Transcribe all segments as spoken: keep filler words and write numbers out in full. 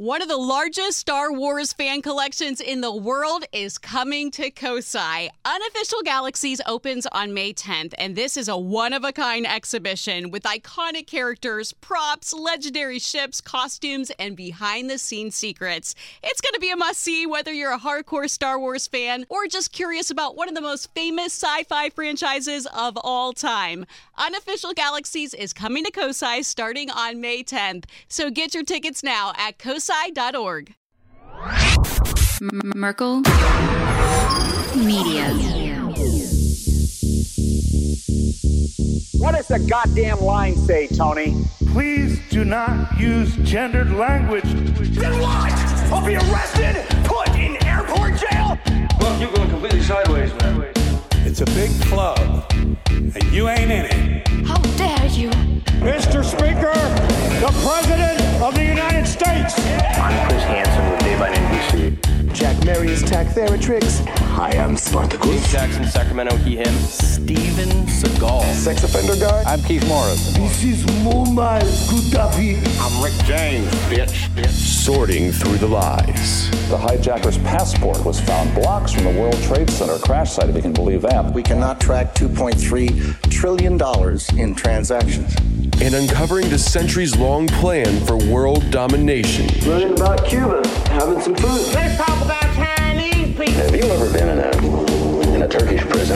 One of the largest Star Wars fan collections in the world is coming to Kosai. Unofficial Galaxies opens on May tenth, and this is a one-of-a-kind exhibition with iconic characters, props, legendary ships, costumes, and behind-the-scenes secrets. It's going to be a must-see whether you're a hardcore Star Wars fan or just curious about one of the most famous sci-fi franchises of all time. Unofficial Galaxies is coming to Kosai starting on May tenth, so get your tickets now at kosai dot org. M- Merkel Media. What does the goddamn line say, Tony? Please do not use gendered language. Then what? I'll be arrested, put in airport jail? Look, you're going completely sideways, man. It's a big club, and you ain't in it. How dare you? Mister Speaker, the President of the United States. I'm Chris Hansen with Dave on N B C. Jack Marius Tack Theratrix. Hi, I'm Spartacus. Jackson, Sacramento, he, him. Steven Seagal. Sex offender guy. I'm Keith Morris. This is Muammar Gaddafi. I'm Rick James, bitch. bitch. Sorting through the lies. The hijacker's passport was found blocks from the World Trade Center crash site, if you can believe that. We cannot track two point three trillion dollars in transactions. And uncovering the centuries-long plan for world domination. Learning about Cuba, having some food. Let's talk about Chinese people. Have you ever been in a in a Turkish prison?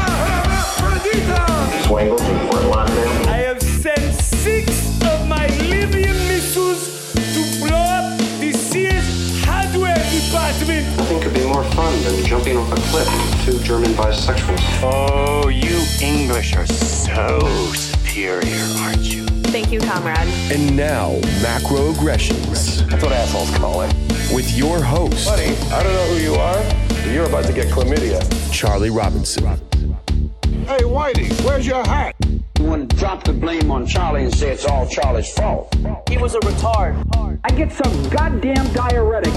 Swangles in Fort Lauderdale. I have sent six of my Libyan missiles to blow up the Sears hardware department. Nothing could be more fun than jumping off a cliff with two German bisexuals. Oh, you English are so superior, aren't you? Thank you, comrade. And now, Macroaggressions. That's what assholes call it. With your host, buddy, I don't know who you are, but you're about to get chlamydia. Charlie Robinson. Hey, Whitey, where's your hat? You want to drop the blame on Charlie and say it's all Charlie's fault. He was a retard. I get some goddamn diuretic.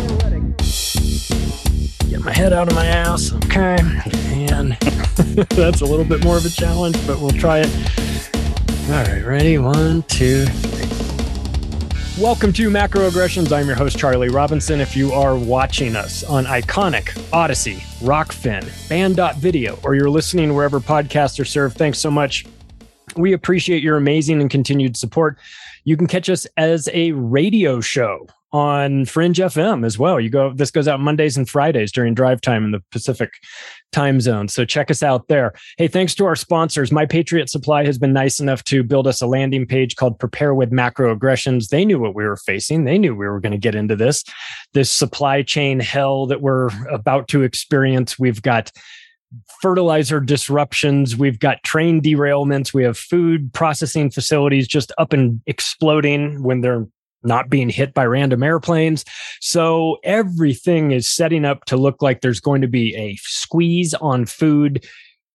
Get my head out of my ass, okay? And that's a little bit more of a challenge, but we'll try it. All right, ready? One, two, three. Welcome to Macroaggressions. I'm your host, Charlie Robinson. If you are watching us on Iconic, Odyssey, Rockfin, Band.video, or you're listening wherever podcasts are served, thanks so much. We appreciate your amazing and continued support. You can catch us as a radio show on Fringe F M as well. You go. This goes out Mondays and Fridays during drive time in the Pacific time zone. So check us out there. Hey, thanks to our sponsors. My Patriot Supply has been nice enough to build us a landing page called Prepare with Macroaggressions. They knew what we were facing. They knew we were going to get into this, this supply chain hell that we're about to experience. We've got fertilizer disruptions. We've got train derailments. We have food processing facilities just up and exploding when they're not being hit by random airplanes. So everything is setting up to look like there's going to be a squeeze on food.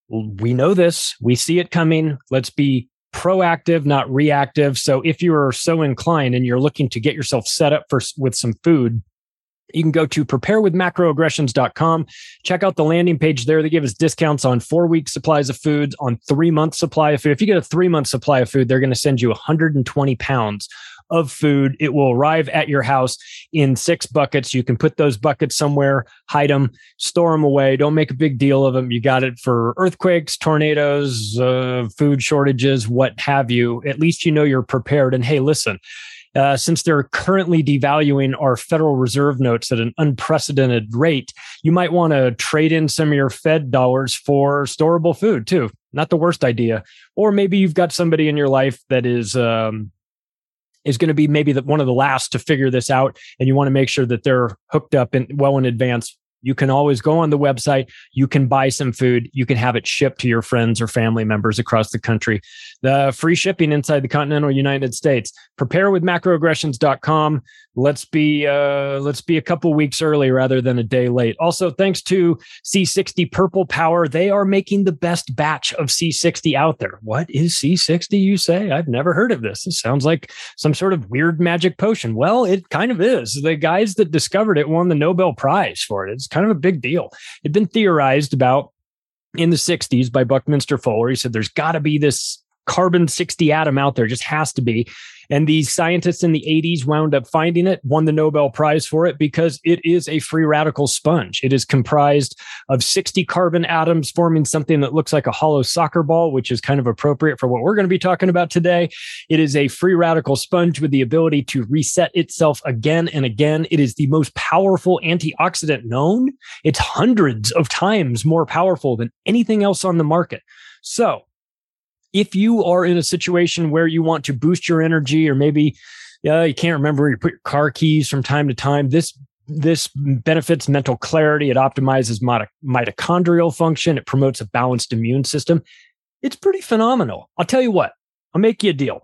We know this. We see it coming. Let's be proactive, not reactive. So if you are so inclined and you're looking to get yourself set up for with some food, you can go to prepare with macroaggressions dot com. Check out the landing page there. They give us discounts on four-week supplies of food, on three-month supply of food. If you get a three-month supply of food, they're going to send you one hundred twenty pounds of food. It will arrive at your house in six buckets. You can put those buckets somewhere, hide them, store them away. Don't make a big deal of them. You got it for earthquakes, tornadoes, uh, food shortages, what have you. At least you know you're prepared. And hey, listen, Uh, since they're currently devaluing our Federal Reserve notes at an unprecedented rate, you might want to trade in some of your Fed dollars for storable food too. Not the worst idea. Or maybe you've got somebody in your life that is um, is going to be maybe the, one of the last to figure this out, and you want to make sure that they're hooked up in, well in advance. You can always go on the website. You can buy some food. You can have it shipped to your friends or family members across the country. The free shipping inside the continental United States. prepare with macroaggressions dot com. Let's be uh, let's be a couple weeks early rather than a day late. Also, thanks to C sixty Purple Power, they are making the best batch of C sixty out there. What is C sixty, you say? I've never heard of this. It sounds like some sort of weird magic potion. Well, it kind of is. The guys that discovered it won the Nobel Prize for it. It's kind of a big deal. It'd been theorized about in the sixties by Buckminster Fuller. He said there's got to be this carbon sixty atom out there, just has to be. And these scientists in the eighties wound up finding it, won the Nobel Prize for it because it is a free radical sponge. It is comprised of sixty carbon atoms forming something that looks like a hollow soccer ball, which is kind of appropriate for what we're going to be talking about today. It is a free radical sponge with the ability to reset itself again and again. It is the most powerful antioxidant known. It's hundreds of times more powerful than anything else on the market. So, if you are in a situation where you want to boost your energy, or maybe uh, you can't remember where you put your car keys from time to time, this this benefits mental clarity. It optimizes mito- mitochondrial function. It promotes a balanced immune system. It's pretty phenomenal. I'll tell you what, I'll make you a deal.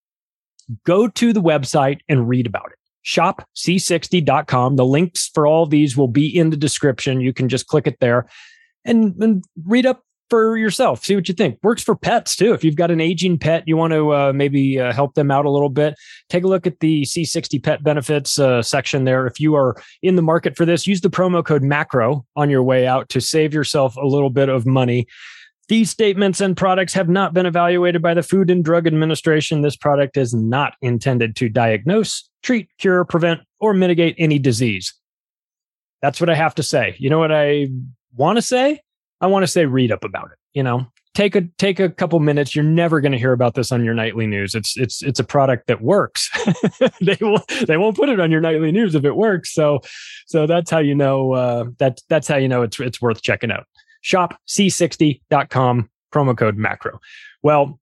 Go to the website and read about it. shop c sixty dot com. The links for all these will be in the description. You can just click it there and, and read up for yourself. See what you think. Works for pets too. If you've got an aging pet, you want to uh, maybe uh, help them out a little bit, take a look at the C sixty pet benefits uh, section there. If you are in the market for this, use the promo code MACRO on your way out to save yourself a little bit of money. These statements and products have not been evaluated by the Food and Drug Administration. This product is not intended to diagnose, treat, cure, prevent, or mitigate any disease. That's what I have to say. You know what I want to say? I want to say read up about it. You know, take a take a couple minutes. You're never going to hear about this on your nightly news. It's it's it's a product that works. they will they won't put it on your nightly news if it works. So so that's how you know uh, that that's how you know it's it's worth checking out. shop c sixty dot com, promo code MACRO. Well,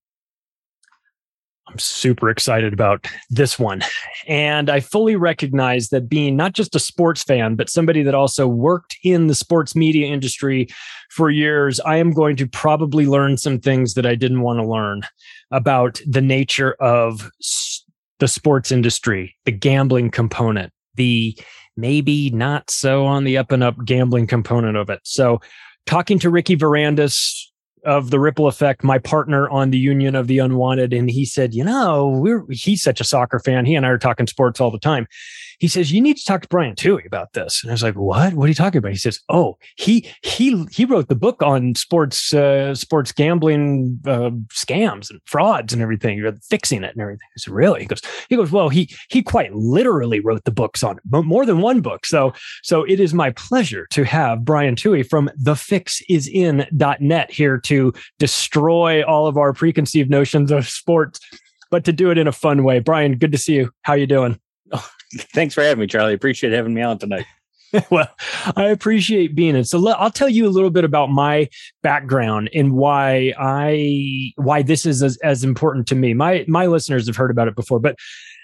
I'm super excited about this one. And I fully recognize that being not just a sports fan, but somebody that also worked in the sports media industry for years, I am going to probably learn some things that I didn't want to learn about the nature of the sports industry, the gambling component, the maybe not so on the up and up gambling component of it. So talking to Ricky Varandas of the Ripple Effect, my partner on the Union of the Unwanted. And he said, you know, we're, he's such a soccer fan. He and I are talking sports all the time. He says, you need to talk to Brian Tuohy about this. And I was like, what? What are you talking about? He says, oh, he he he wrote the book on sports uh, sports gambling uh, scams and frauds and everything, fixing it and everything. I said, really? He goes, he goes, well, he he quite literally wrote the books on it, but more than one book. So so it is my pleasure to have Brian Tuohy from the fix is in dot net here to destroy all of our preconceived notions of sports, but to do it in a fun way. Brian, good to see you. How you doing? Oh, thanks for having me, Charlie. Appreciate having me on tonight. Well, I appreciate being in. So I'll tell you a little bit about my background and why I why this is as, as important to me. My my listeners have heard about it before, but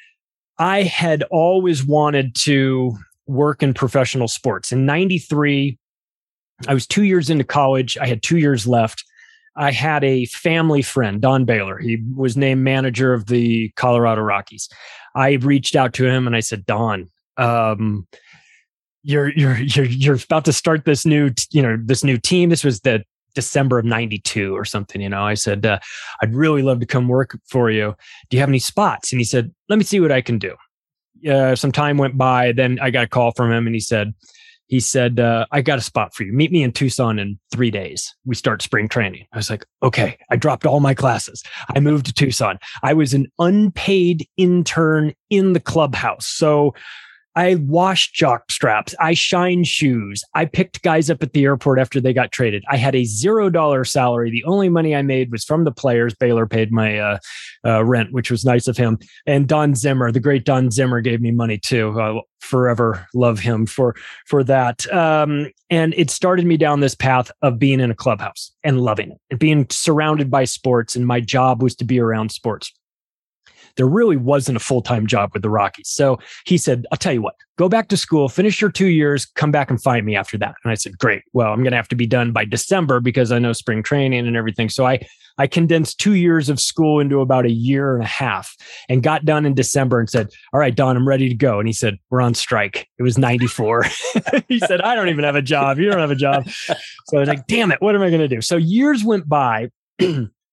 I had always wanted to work in professional sports. In ninety-three, I was two years into college. I had two years left. I had a family friend, Don Baylor. He was named manager of the Colorado Rockies. I reached out to him and I said, Don, um, you're you're you're you're about to start this new you know this new team. This was the December of ninety-two or something. You know, I said, uh, I'd really love to come work for you. Do you have any spots? And he said, let me see what I can do. Uh, some time went by. Then I got a call from him and he said. He said, uh, I got a spot for you. Meet me in Tucson in three days. We start spring training. I was like, okay. I dropped all my classes. I moved to Tucson. I was an unpaid intern in the clubhouse. So I washed jock straps. I shined shoes. I picked guys up at the airport after they got traded. I had a zero dollar salary. The only money I made was from the players. Baylor paid my uh, uh, rent, which was nice of him. And Don Zimmer, the great Don Zimmer, gave me money too. I'll forever love him for for that. Um, and it started me down this path of being in a clubhouse and loving it and being surrounded by sports. And my job was to be around sports. There really wasn't a full-time job with the Rockies. So he said, I'll tell you what, go back to school, finish your two years, come back and find me after that. And I said, great. Well, I'm going to have to be done by December because I know spring training and everything. So I, I condensed two years of school into about a year and a half and got done in December and said, all right, Don, I'm ready to go. And he said, we're on strike. It was ninety-four. He said, I don't even have a job. You don't have a job. So I was like, damn it, what am I going to do? So years went by.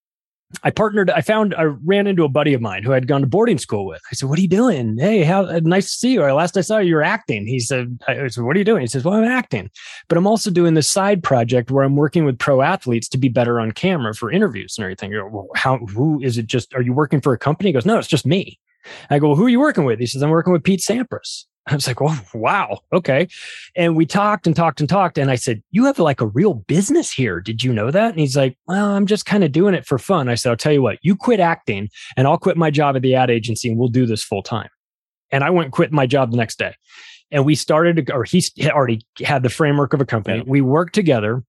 I partnered, I found, I ran into a buddy of mine who I'd gone to boarding school with. I said, what are you doing? Hey, how nice to see you. Or last I saw you, you were acting. He said, I said, what are you doing? He says, well, I'm acting, but I'm also doing this side project where I'm working with pro athletes to be better on camera for interviews and everything. You go, well, how, who is it just, are you working for a company? He goes, no, it's just me. I go, well, who are you working with? He says, I'm working with Pete Sampras. I was like, oh, wow. Okay. And we talked and talked and talked. And I said, you have like a real business here. Did you know that? And he's like, well, I'm just kind of doing it for fun. I said, I'll tell you what, you quit acting and I'll quit my job at the ad agency and we'll do this full time. And I went and quit my job the next day. And we started, or he already had the framework of a company. Yeah. We worked together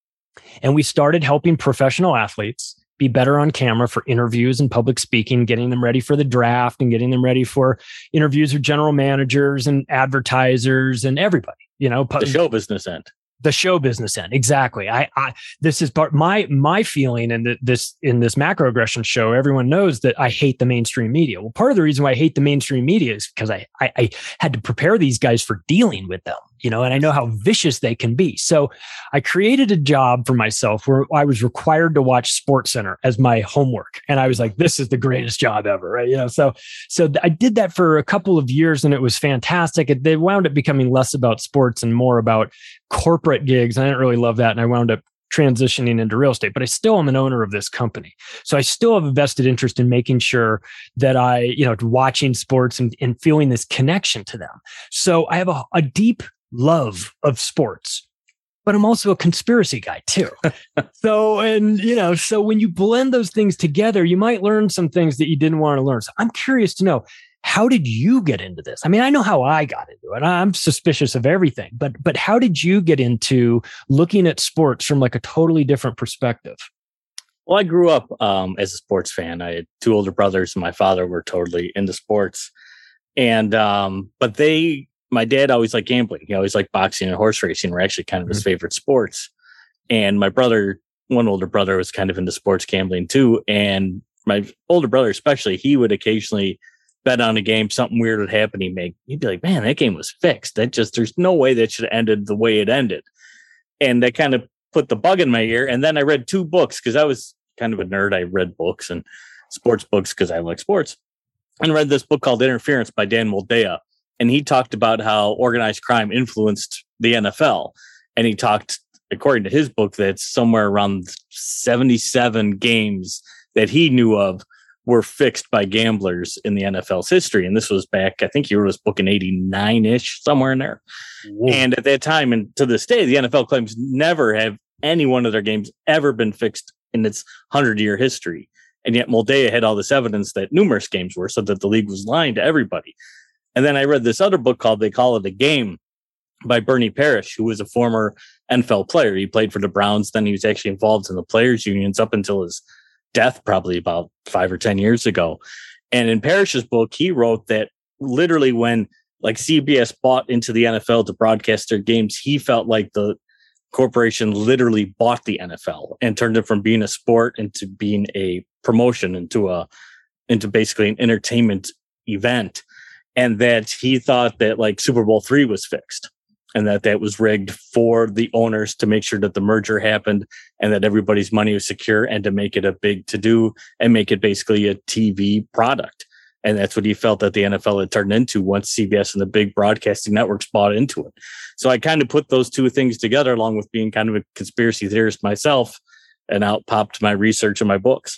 and we started helping professional athletes be better on camera for interviews and public speaking, getting them ready for the draft and getting them ready for interviews with general managers and advertisers and everybody, you know, the show business end. The show business end. Exactly. I, I, this is part my, my feeling in the, this, in this macroaggression show, everyone knows that I hate the mainstream media. Well, part of the reason why I hate the mainstream media is because I, I, I had to prepare these guys for dealing with them, you know, and I know how vicious they can be. So I created a job for myself where I was required to watch SportsCenter as my homework. And I was like, this is the greatest job ever. Right. You know, so, so I did that for a couple of years and it was fantastic. It, they wound up becoming less about sports and more about corporate gigs. I didn't really love that. And I wound up transitioning into real estate, but I still am an owner of this company. So I still have a vested interest in making sure that I, you know, watching sports and, and feeling this connection to them. So I have a, a deep love of sports, but I'm also a conspiracy guy too. So, and you know, so when you blend those things together, you might learn some things that you didn't want to learn. So I'm curious to know, how did you get into this? I mean, I know how I got into it. I'm suspicious of everything, but but how did you get into looking at sports from like a totally different perspective? Well, I grew up um, as a sports fan. I had two older brothers and my father were totally into sports. And, um, but they, my dad always liked gambling. He always liked boxing and horse racing were actually kind of his mm-hmm. favorite sports. And my brother, one older brother was kind of into sports gambling too. And my older brother, especially, he would occasionally bet on a game, something weird would happen. He'd make, he'd be like, man, that game was fixed. That just, there's no way that should have ended the way it ended. And that kind of put the bug in my ear. And then I read two books because I was kind of a nerd. I read books and sports books because I like sports, and read this book called Interference by Dan Moldea. And he talked about how organized crime influenced the N F L. And he talked, according to his book, that somewhere around seventy-seven games that he knew of were fixed by gamblers in the N F L's history. And this was back, I think he wrote his book in eighty-nine-ish, somewhere in there. Whoa. And at that time, and to this day, the N F L claims never have any one of their games ever been fixed in its hundred-year history. And yet Moldea had all this evidence that numerous games were, so that the league was lying to everybody. And then I read this other book called They Call It a Game by Bernie Parrish, who was a former N F L player. He played for the Browns. Then he was actually involved in the players' unions up until his death, probably about five or ten years ago. And in Parrish's book, he wrote that literally when like C B S bought into the N F L to broadcast their games, he felt like the corporation literally bought the N F L and turned it from being a sport into being a promotion, into a, into basically an entertainment event. And that he thought that like Super Bowl three was fixed, and that that was rigged for the owners to make sure that the merger happened and that everybody's money was secure, and to make it a big to do and make it basically a T V product. And that's what he felt that the N F L had turned into once C B S and the big broadcasting networks bought into it. So I kind of put those two things together, along with being kind of a conspiracy theorist myself, and out popped my research and my books.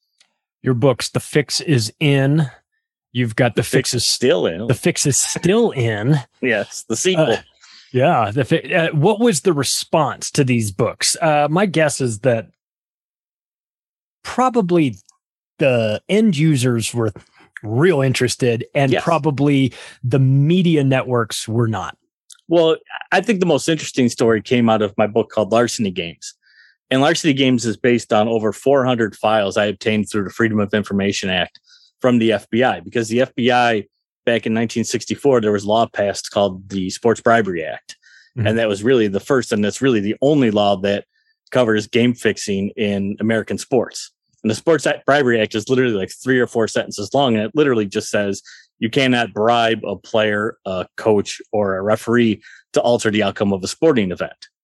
Your books, The Fix is In. You've got The, the Fix, fix is Still In. The Fix is Still In. Yes, the sequel. Uh, yeah. The fi- uh, what was the response to these books? Uh, my guess is that probably the end users were real interested, and yes. probably the media networks were not. Well, I think the most interesting story came out of my book called Larceny Games. And Larceny Games is based on over four hundred files I obtained through the Freedom of Information Act from the F B I, because the F B I back in nineteen sixty-four, there was a law passed called the Sports Bribery Act. Mm-hmm. And that was really the first, and that's really the only law that covers game fixing in American sports. And the Sports Bribery Act is literally like three or four sentences long. And it literally just says you cannot bribe a player, a coach, or a referee to alter the outcome of a sporting event.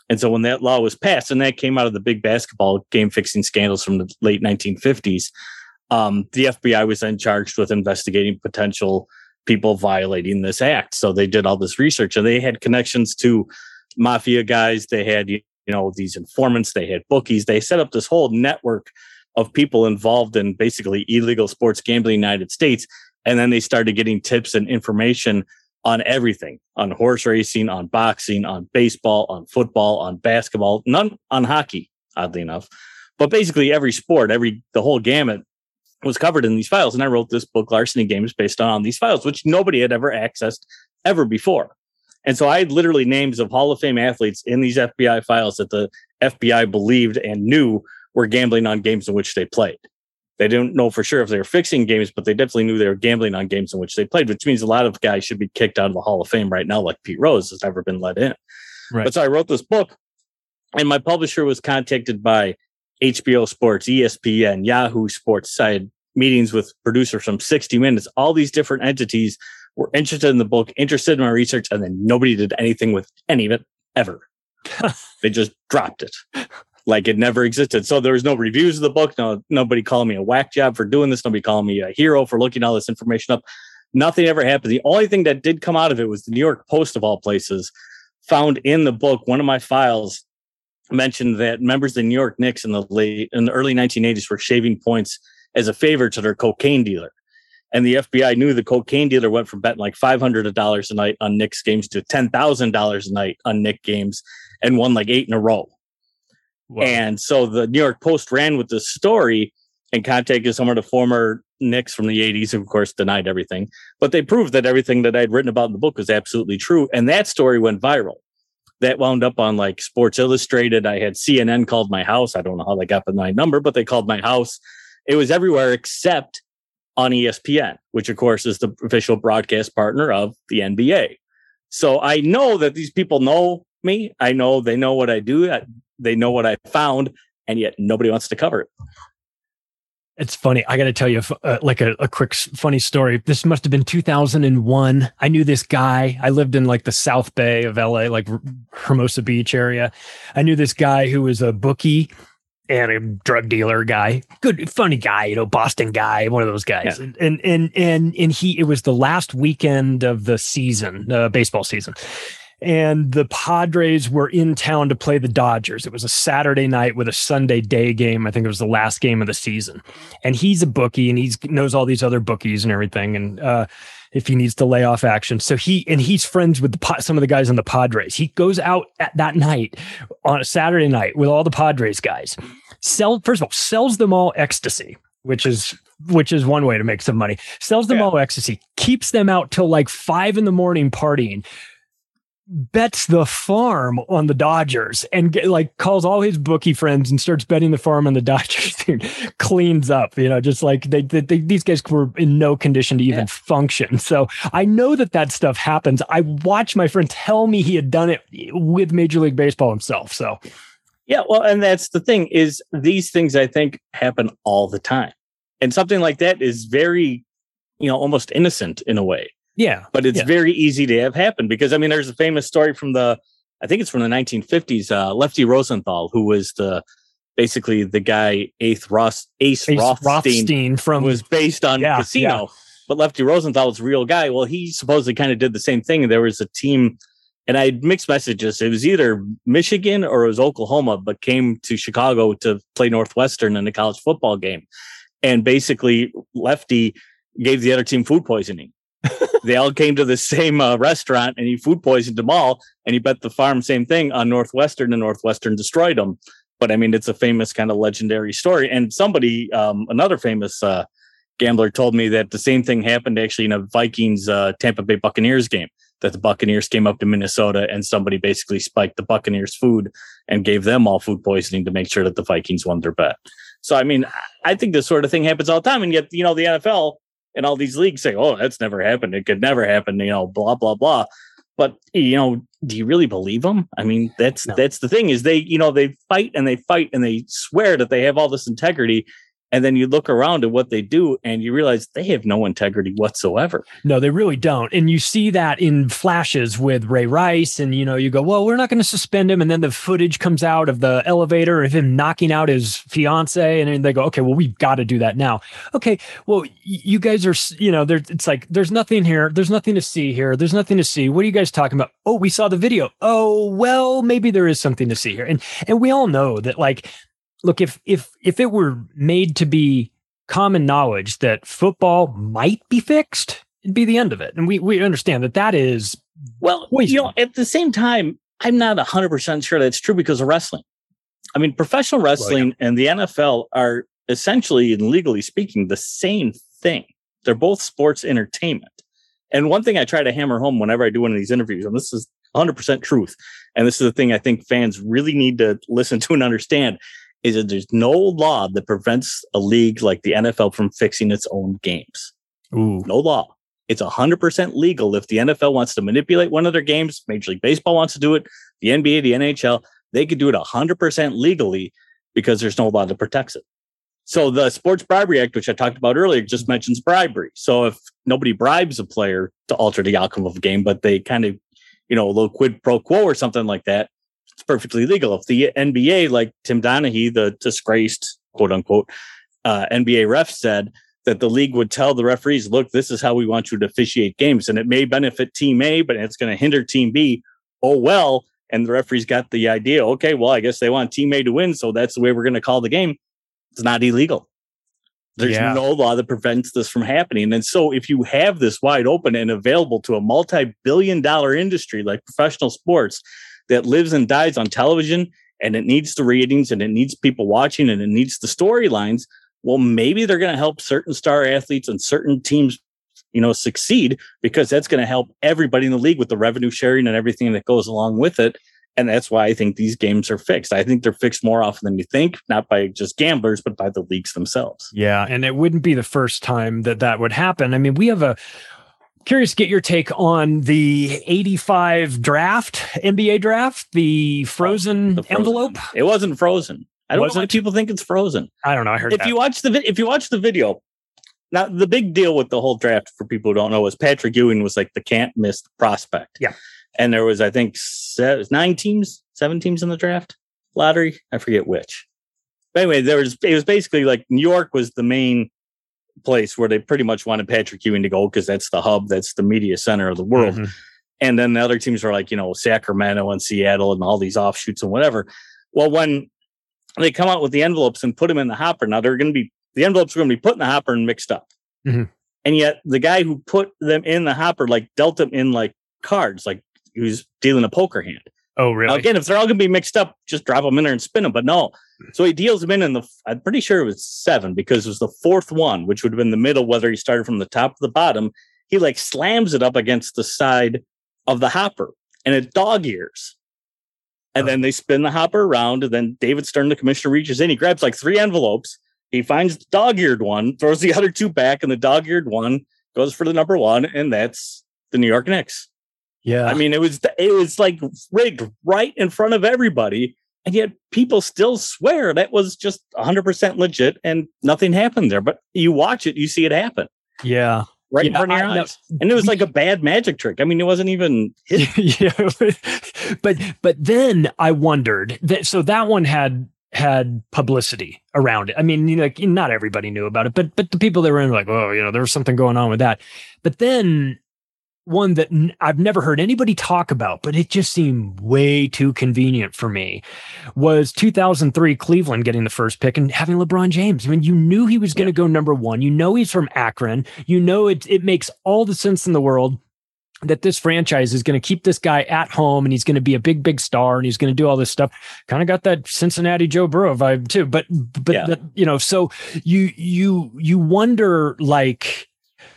And so when that law was passed, and that came out of the big basketball game fixing scandals from the late nineteen fifties, um, the F B I was then charged with investigating potential people violating this act. So they did all this research, and they had connections to mafia guys. They had, you know, these informants. They had bookies. They set up this whole network of people involved in basically illegal sports gambling in the United States. And then they started getting tips and information on everything, on horse racing, on boxing, on baseball, on football, on basketball, none on hockey, oddly enough. But basically every sport, every the whole gamut was covered in these files. And I wrote this book, Larceny Games, based on these files, which nobody had ever accessed ever before. And so I had literally names of Hall of Fame athletes in these F B I files that the F B I believed and knew were gambling on games in which they played. They didn't know for sure if they were fixing games, but they definitely knew they were gambling on games in which they played, which means a lot of guys should be kicked out of the Hall of Fame right now, like Pete Rose has never been let in. Right. But so I wrote this book, and my publisher was contacted by H B O Sports, E S P N, Yahoo Sports. I had meetings with producers from sixty minutes. All these different entities were interested in the book, interested in my research, and then nobody did anything with any of it ever. They just dropped it. Like it never existed. So there was no reviews of the book. No, nobody called me a whack job for doing this. Nobody called me a hero for looking all this information up. Nothing ever happened. The only thing that did come out of it was the New York Post, of all places, found in the book, one of my files mentioned that members of the New York Knicks in the late, in the early nineteen eighties were shaving points as a favor to their cocaine dealer. And the F B I knew the cocaine dealer went from betting like five hundred dollars a night on Knicks games to ten thousand dollars a night on Knicks games and won like eight in a row. Wow. And so the New York Post ran with this story and contacted some of the former Knicks from the eighties, who of course denied everything. But they proved that everything that I'd written about in the book was absolutely true. And that story went viral. That wound up on like Sports Illustrated. I had C N N called my house. I don't know how they got the my number, but they called my house. It was everywhere except on E S P N, which of course is the official broadcast partner of the N B A. So I know that these people know me. I know they know what I do. I, They know what I found, and yet nobody wants to cover it. It's funny. I got to tell you, uh, like a, a quick funny story. This must have been two thousand one. I knew this guy. I lived in like the South Bay of L A, like Hermosa Beach area. I knew this guy who was a bookie and a drug dealer guy. Good, funny guy, you know, Boston guy, one of those guys. Yeah. And, and, and, and he, it was the last weekend of the season, uh, baseball season. And the Padres were in town to play the Dodgers. It was a Saturday night with a Sunday day game. I think it was the last game of the season. And he's a bookie, and he knows all these other bookies and everything. And uh, if he needs to lay off action, so he and he's friends with the, some of the guys on the Padres. He goes out at that night on a Saturday night with all the Padres guys. Sell first of all sells them all ecstasy, which is which is one way to make some money. Sells them yeah. all ecstasy. Keeps them out till like five in the morning partying. Bets the farm on the Dodgers and get, like calls all his bookie friends and starts betting the farm on the Dodgers. Dude, cleans up, you know, just like they, they, they these guys were in no condition to even yeah. function. So I know that that stuff happens. I watched my friend tell me he had done it with Major League Baseball himself. So yeah, well, and that's the thing is these things I think happen all the time, and something like that is very, you know, almost innocent in a way. Yeah. But it's yeah. very easy to have happen because, I mean, there's a famous story from the, I think it's from the nineteen fifties, uh, Lefty Rosenthal, who was the, basically the guy, Ace, Ross, Ace, Ace Rothstein, Rothstein from, was based on yeah, Casino. Yeah. But Lefty Rosenthal was a real guy. Well, he supposedly kind of did the same thing. There was a team, and I had mixed messages. It was either Michigan or it was Oklahoma, but came to Chicago to play Northwestern in a college football game. And basically, Lefty gave the other team food poisoning. They all came to the same uh, restaurant, and he food poisoned them all. And he bet the farm same thing on Northwestern, and Northwestern destroyed them. But I mean, it's a famous kind of legendary story. And somebody, um, another famous uh, gambler, told me that the same thing happened actually in a Vikings uh, Tampa Bay Buccaneers game. That the Buccaneers came up to Minnesota, and somebody basically spiked the Buccaneers food and gave them all food poisoning to make sure that the Vikings won their bet. So I mean, I think this sort of thing happens all the time, and yet you know the N F L. And all these leagues say, oh, that's never happened. It could never happen, you know, blah, blah, blah. But, you know, do you really believe them? I mean, that's no. that's the thing is they, you know, they fight and they fight and they swear that they have all this integrity. And then you look around at what they do and you realize they have no integrity whatsoever. No, they really don't. And you see that in flashes with Ray Rice. And, you know, you go, well, we're not going to suspend him. And then the footage comes out of the elevator of him knocking out his fiance. And then they go, okay, well, we've got to do that now. Okay, well, y- you guys are, you know, there. It's like, there's nothing here. There's nothing to see here. There's nothing to see. What are you guys talking about? Oh, we saw the video. Oh, well, maybe there is something to see here. And, and we all know that, like, look, if if if it were made to be common knowledge that football might be fixed, it'd be the end of it. And we we understand that that is well, poison. You know, at the same time, I'm not one hundred percent sure that's true because of wrestling. I mean, professional wrestling well, yeah. and the N F L are essentially and legally speaking the same thing. They're both sports entertainment. And one thing I try to hammer home whenever I do one of these interviews, and this is one hundred percent truth, and this is the thing I think fans really need to listen to and understand, is that there's no law that prevents a league like the N F L from fixing its own games. Ooh. No law. It's one hundred percent legal. If the N F L wants to manipulate one of their games, Major League Baseball wants to do it, the N B A, the N H L, they could do it one hundred percent legally because there's no law that protects it. So the Sports Bribery Act, which I talked about earlier, just mentions bribery. So if nobody bribes a player to alter the outcome of a game, but they kind of, you know, a little quid pro quo or something like that, it's perfectly legal. If the N B A, like Tim Donaghy, the disgraced quote unquote uh, N B A ref, said that the league would tell the referees, look, this is how we want you to officiate games. And it may benefit team A, but it's going to hinder team B. Oh, well. And the referees got the idea. Okay, well, I guess they want team A to win. So that's the way we're going to call the game. It's not illegal. There's yeah. no law that prevents this from happening. And so if you have this wide open and available to a multi-billion dollar industry like professional sports that lives and dies on television, and it needs the ratings and it needs people watching and it needs the storylines, well, maybe they're going to help certain star athletes and certain teams, you know, succeed, because that's going to help everybody in the league with the revenue sharing and everything that goes along with it. And that's why I think these games are fixed. I think they're fixed more often than you think, not by just gamblers, but by the leagues themselves. Yeah. And it wouldn't be the first time that that would happen. I mean, we have a curious to get your take on the eighty-five draft, N B A draft, the frozen, the frozen envelope. It wasn't frozen. I don't know why people think it's frozen. I don't know. I heard if that. you watch the vi- if you watch the video. Now, the big deal with the whole draft, for people who don't know, is Patrick Ewing was like the can't miss prospect. Yeah. And there was, I think, seven, nine teams, seven teams in the draft lottery. I forget which. But anyway, there was, it was basically like New York was the main place where they pretty much wanted Patrick Ewing to go because that's the hub, that's the media center of the world. Mm-hmm. And then the other teams were like, you know, Sacramento and Seattle and all these offshoots and whatever. Well, when they come out with the envelopes and put them in the hopper, now they're going to be, the envelopes are going to be put in the hopper and mixed up. Mm-hmm. And yet the guy who put them in the hopper, like dealt them in like cards, like he was dealing a poker hand. Oh, really? Now, again, if they're all going to be mixed up, just drop them in there and spin them. But no. So he deals them in in the, I'm pretty sure it was seven, because it was the fourth one, which would have been the middle, whether he started from the top or the bottom. He like slams it up against the side of the hopper and it dog ears. And oh. then they spin the hopper around. And then David Stern, the commissioner, reaches in. He grabs like three envelopes. He finds the dog-eared one, throws the other two back, and the dog-eared one goes for the number one, and that's the New York Knicks. Yeah. I mean, it was it was like rigged right in front of everybody, and yet people still swear that was just one hundred percent legit and nothing happened there. But you watch it, you see it happen. Yeah. Right yeah, in front of your I, eyes. No, and it was like a bad magic trick. I mean, it wasn't even hit. Yeah. but but then I wondered that, so that one had had publicity around it. I mean, you know, like, not everybody knew about it, but but the people that were in were like, oh, you know, there was something going on with that. But then one that n- I've never heard anybody talk about, but it just seemed way too convenient for me, was two thousand three Cleveland getting the first pick and having LeBron James. I mean, you knew he was going to yeah. go number one. You know he's from Akron. You know it, it makes all the sense in the world that this franchise is going to keep this guy at home and he's going to be a big, big star and he's going to do all this stuff. Kind of got that Cincinnati Joe Burrow vibe too. But, but, yeah. the, you know, so you, you, you wonder, like,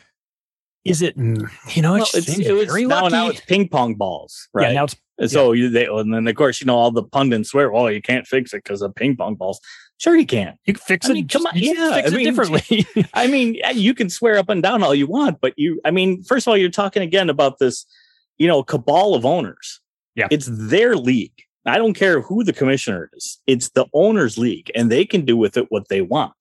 is it, you know, well, it's, it was, now, lucky. now it's ping pong balls, right? Yeah, now it's, and so yeah. you, they, and then of course, you know, all the pundits swear, oh, you can't fix it because of ping pong balls. Sure, you can. You can fix I it. Mean, come on, you yeah, fix I it mean, differently. I mean, you can swear up and down all you want, but you, I mean, first of all, you're talking again about this, you know, cabal of owners. Yeah, it's their league. I don't care who the commissioner is. It's the owners' league, and they can do with it what they want.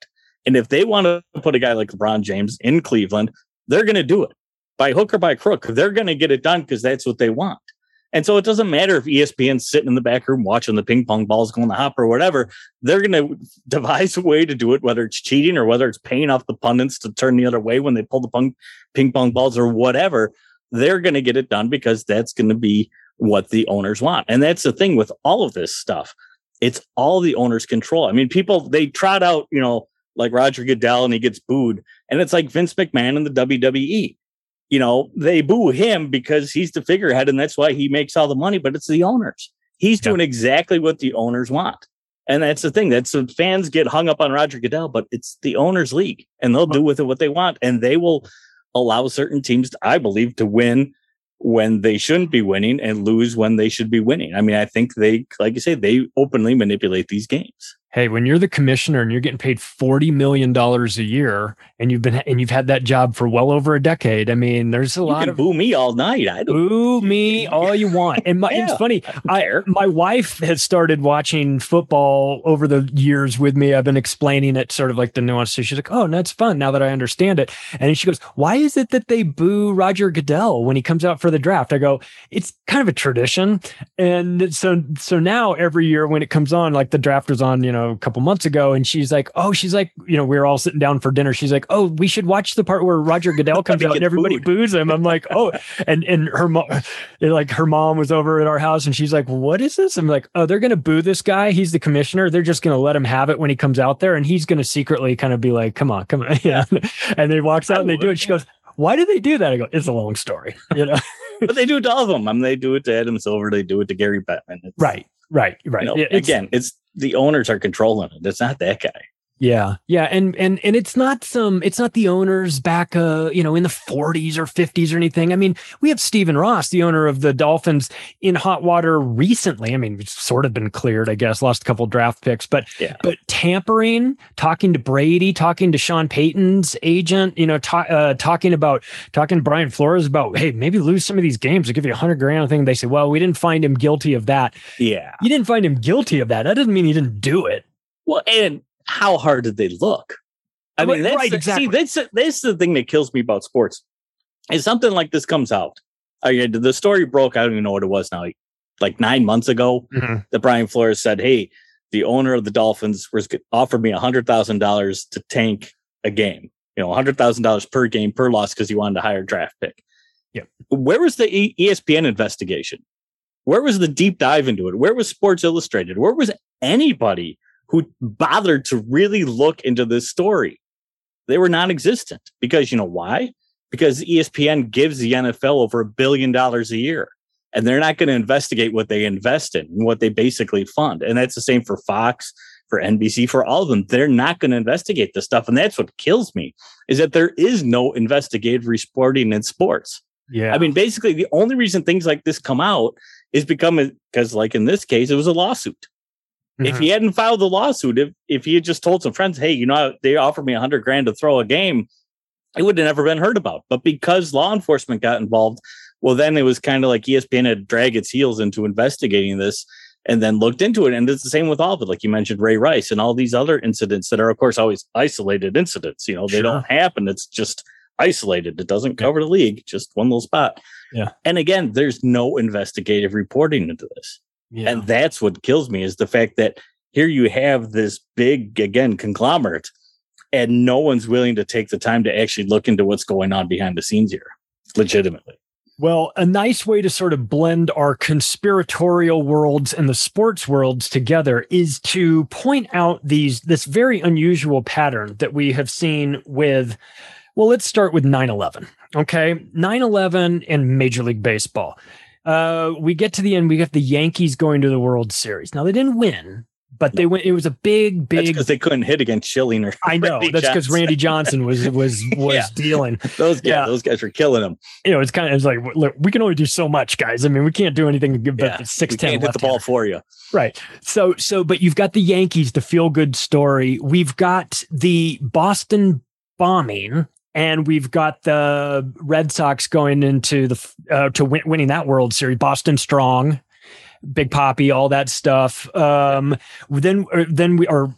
And if they want to put a guy like LeBron James in Cleveland, they're going to do it by hook or by crook. They're going to get it done because that's what they want. And so it doesn't matter if E S P N's sitting in the back room watching the ping pong balls going to hop or whatever. They're going to devise a way to do it, whether it's cheating or whether it's paying off the pundits to turn the other way when they pull the pong, ping pong balls or whatever. They're going to get it done because that's going to be what the owners want. And that's the thing with all of this stuff. It's all the owners' control. I mean, people, they trot out, you know, like Roger Goodell and he gets booed. And it's like Vince McMahon in the W W E. You know, they boo him because he's the figurehead and that's why he makes all the money, but it's the owners. He's doing yeah. exactly what the owners want. And that's the thing. That's the fans get hung up on Roger Goodell, but it's the owners' league and they'll do with it what they want. And they will allow certain teams, I believe, to win when they shouldn't be winning and lose when they should be winning. I mean, I think they, like you say, they openly manipulate these games. Hey, when you're the commissioner and you're getting paid forty million dollars a year and you've been, and you've had that job for well over a decade. I mean, there's a you lot can of boo me all night. I don't boo me all you want. And my, yeah, it's funny. I, my wife has started watching football over the years with me. I've been explaining it sort of like the nuances. She's like, oh, that's fun now that I understand it. And she goes, why is it that they boo Roger Goodell when he comes out for the draft? I go, it's kind of a tradition. And so, so now every year when it comes on, like the draft was on, you know, a couple months ago, and she's like, oh, she's like, you know, we were all sitting down for dinner. She's like, oh, we should watch the part where Roger Goodell comes out and everybody booed. boos him. I'm like, oh, and and her mom, like her mom was over at our house, and she's like, what is this? I'm like, oh, they're gonna boo this guy. He's the commissioner. They're just gonna let him have it when he comes out there, and he's gonna secretly kind of be like, come on, come on, yeah. And then he walks out I and they would, do it. She goes, why do they do that? I go, it's a long story, you know. But they do it to all of them. I mean, they do it to Adam Silver. They do it to Gary Bettman. It's, right, right, right. You know, it's, again, it's the owners are controlling it. It's not that guy. Yeah. Yeah. And, and, and it's not some, it's not the owners back, uh, you know, in the forties or fifties or anything. I mean, we have Stephen Ross, the owner of the Dolphins, in hot water recently. I mean, it's sort of been cleared, I guess, lost a couple draft picks, but, yeah. but tampering, talking to Brady, talking to Sean Payton's agent, you know, ta- uh, talking about, talking to Brian Flores about, hey, maybe lose some of these games. I'll give you a hundred grand thing. They say, well, we didn't find him guilty of that. Yeah. You didn't find him guilty of that. That doesn't mean he didn't do it. Well, and how hard did they look? I mean, that's, right, the, exactly. see, that's, that's the thing that kills me about sports. Is something like this comes out. I, the story broke, I don't even know what it was now, like, like nine months ago, mm-hmm. that Brian Flores said, hey, the owner of the Dolphins was offered me one hundred thousand dollars to tank a game. You know, one hundred thousand dollars per game per loss because he wanted a higher draft pick. Yeah. Where was the E S P N investigation? Where was the deep dive into it? Where was Sports Illustrated? Where was anybody who bothered to really look into this story? They were non-existent because, you know why? Because E S P N gives the N F L over a billion dollars a year, and they're not going to investigate what they invest in and what they basically fund. And that's the same for Fox, for N B C, for all of them. They're not going to investigate this stuff. And that's what kills me, is that there is no investigative reporting in sports. Yeah. I mean, basically the only reason things like this come out is become because, like in this case, it was a lawsuit. Mm-hmm. If he hadn't filed the lawsuit, if, if he had just told some friends, hey, you know, they offered me a hundred grand to throw a game, it would have never been heard about. But because law enforcement got involved, well, then it was kind of like E S P N had dragged its heels into investigating this and then looked into it. And it's the same with all of it. Like you mentioned, Ray Rice and all these other incidents that are, of course, always isolated incidents. You know, they sure. don't happen. It's just isolated. It doesn't cover the league, just one little spot. Yeah. And again, there's no investigative reporting into this. Yeah. And that's what kills me, is the fact that here you have this big, again, conglomerate, and no one's willing to take the time to actually look into what's going on behind the scenes here, legitimately. Well, a nice way to sort of blend our conspiratorial worlds and the sports worlds together is to point out these this very unusual pattern that we have seen with, well, let's start with nine eleven. Okay, nine eleven and Major League Baseball. Uh, we get to the end, we have the Yankees going to the World Series. Now, they didn't win, but no. they went. It was a big, big. That's because they couldn't hit against Schilling or. I know Randy that's because Randy Johnson was was was yeah. dealing. Those guys, yeah. those guys were killing them. You know, it's kind of it's like, look, we can only do so much, guys. I mean, we can't do anything but yeah. six ten. We can't hit the ball for you, right? So, so, but you've got the Yankees, the feel good story. We've got the Boston bombing. And we've got the Red Sox going into the uh, to win, winning that World Series. Boston strong, Big Papi, all that stuff. Um, then, then we are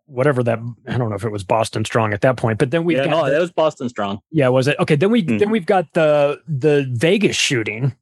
whatever that, I don't know if it was Boston Strong at that point, but then we yeah, got no, the, that was Boston Strong. Yeah, was it? Okay, then we Mm-hmm. then we've got the the Vegas shooting,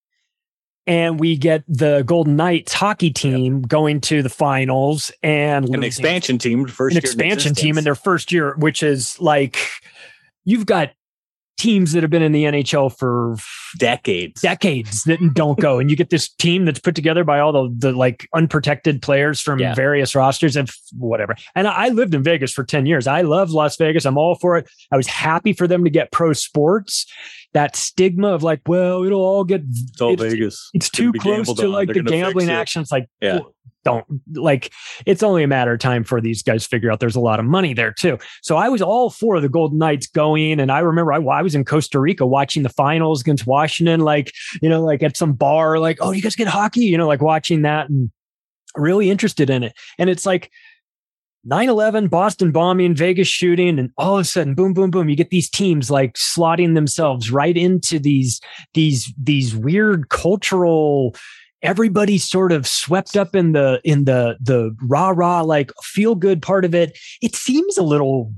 and we get the Golden Knights hockey team yep. going to the finals and an expansion team, first an year expansion team in their first year, which is like you've got teams that have been in the N H L for decades, decades that don't go. And you get this team that's put together by all the, the like unprotected players from yeah. various rosters and whatever. And I lived in Vegas for ten years. I love Las Vegas. I'm all for it. I was happy for them to get pro sports. That stigma of like, well, it'll all get it's all it's, Vegas. It's, it's too close to like the gambling actions. Like, yeah. don't like it's only a matter of time for these guys to figure out there's a lot of money there too. So I was all for the Golden Knights going. And I remember I, I was in Costa Rica watching the finals against Washington, like, you know, like at some bar, like, oh, you guys get hockey, you know, like watching that and really interested in it. And it's like nine eleven, Boston bombing, Vegas shooting, and all of a sudden, boom, boom, boom, you get these teams like slotting themselves right into these, these, these weird cultural, everybody's sort of swept up in the, in the, the rah, rah, like feel good part of it. It seems a little,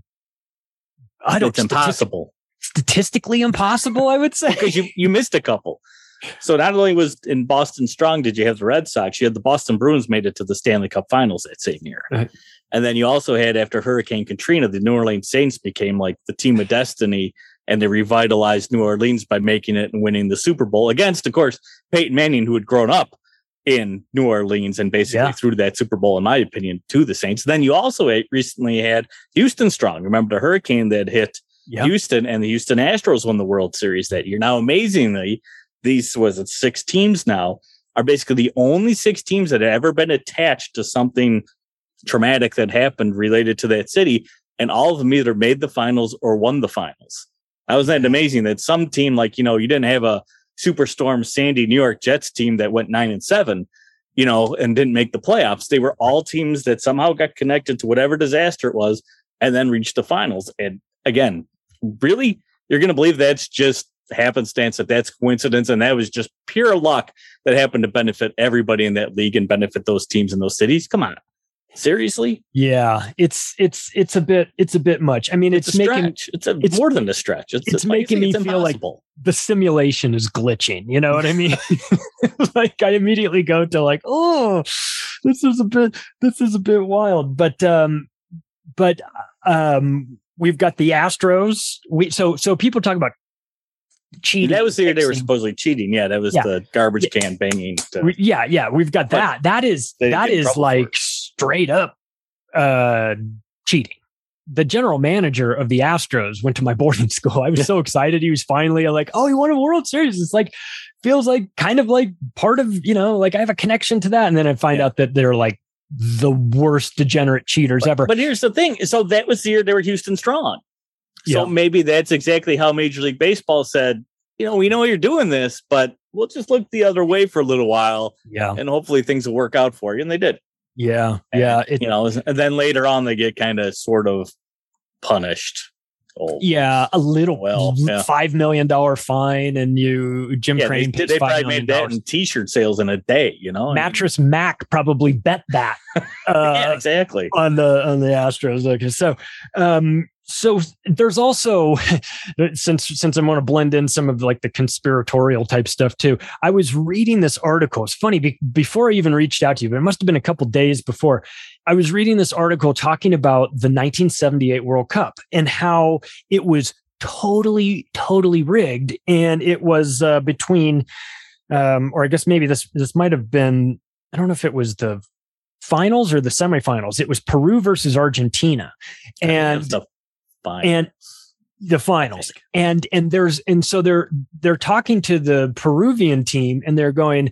I don't know. It's impossible. Statistically impossible, I would say. Because you, you missed a couple. So not only was in Boston Strong, did you have the Red Sox, you had the Boston Bruins made it to the Stanley Cup Finals that same year. Right. And then you also had, after Hurricane Katrina, the New Orleans Saints became like the team of destiny, and they revitalized New Orleans by making it and winning the Super Bowl against, of course, Peyton Manning, who had grown up in New Orleans and basically yeah. threw that Super Bowl, in my opinion, to the Saints. Then you also recently had Houston Strong. Remember the hurricane that hit yep. Houston, and the Houston Astros won the World Series that year. Now, amazingly, these was it six teams now are basically the only six teams that have ever been attached to something traumatic that happened related to that city, and all of them either made the finals or won the finals. That was that amazing that some team, like, you know, you didn't have a Superstorm Sandy New York Jets team that went nine and seven, you know, and didn't make the playoffs. They were all teams that somehow got connected to whatever disaster it was and then reached the finals. And again, really, you're going to believe that's just happenstance, that that's coincidence, and that was just pure luck that happened to benefit everybody in that league and benefit those teams in those cities? Come on. Seriously? Yeah, it's it's it's a bit it's a bit much. I mean, it's, it's a making stretch. It's, a, it's more than a stretch. It's, it's a, making like, me it's feel impossible. like the simulation is glitching. You know what I mean? Like I immediately go to like, oh, this is a bit this is a bit wild. But um, but um, we've got the Astros. We so so people talk about cheating. That was the year they were supposedly cheating. Yeah, that was yeah. the garbage can banging. To, yeah, yeah, we've got that. That is that is like straight up uh, cheating. The general manager of the Astros went to my boarding school. I was so excited. He was finally like, oh, he won a World Series. It's like, feels like kind of like part of, you know, like I have a connection to that. And then I find yeah. out that they're like the worst degenerate cheaters but, ever. But here's the thing. So that was the year they were Houston Strong. So yeah. maybe that's exactly how Major League Baseball said, you know, we know you're doing this, but we'll just look the other way for a little while. Yeah. And hopefully things will work out for you. And they did. Yeah. And, yeah. It, you know, and then later on they get kind of sort of punished. Oh, yeah. A little, well, yeah. five million dollars fine. And you, Jim yeah, Crane, they, they probably made that in t-shirt sales in a day, you know, Mattress I mean, Mac probably bet that. Uh, yeah, exactly. On the, on the Astros. Okay. So, um, So there's also, since since I want to blend in some of like the conspiratorial type stuff too, I was reading this article. It's funny, be, before I even reached out to you, but it must have been a couple days before, I was reading this article talking about the nineteen seventy-eight World Cup and how it was totally, totally rigged. And it was uh, between, um, or I guess maybe this this might have been, I don't know if it was the finals or the semifinals. It was Peru versus Argentina. And and the finals and and there's and so they're they're talking to the Peruvian team and they're going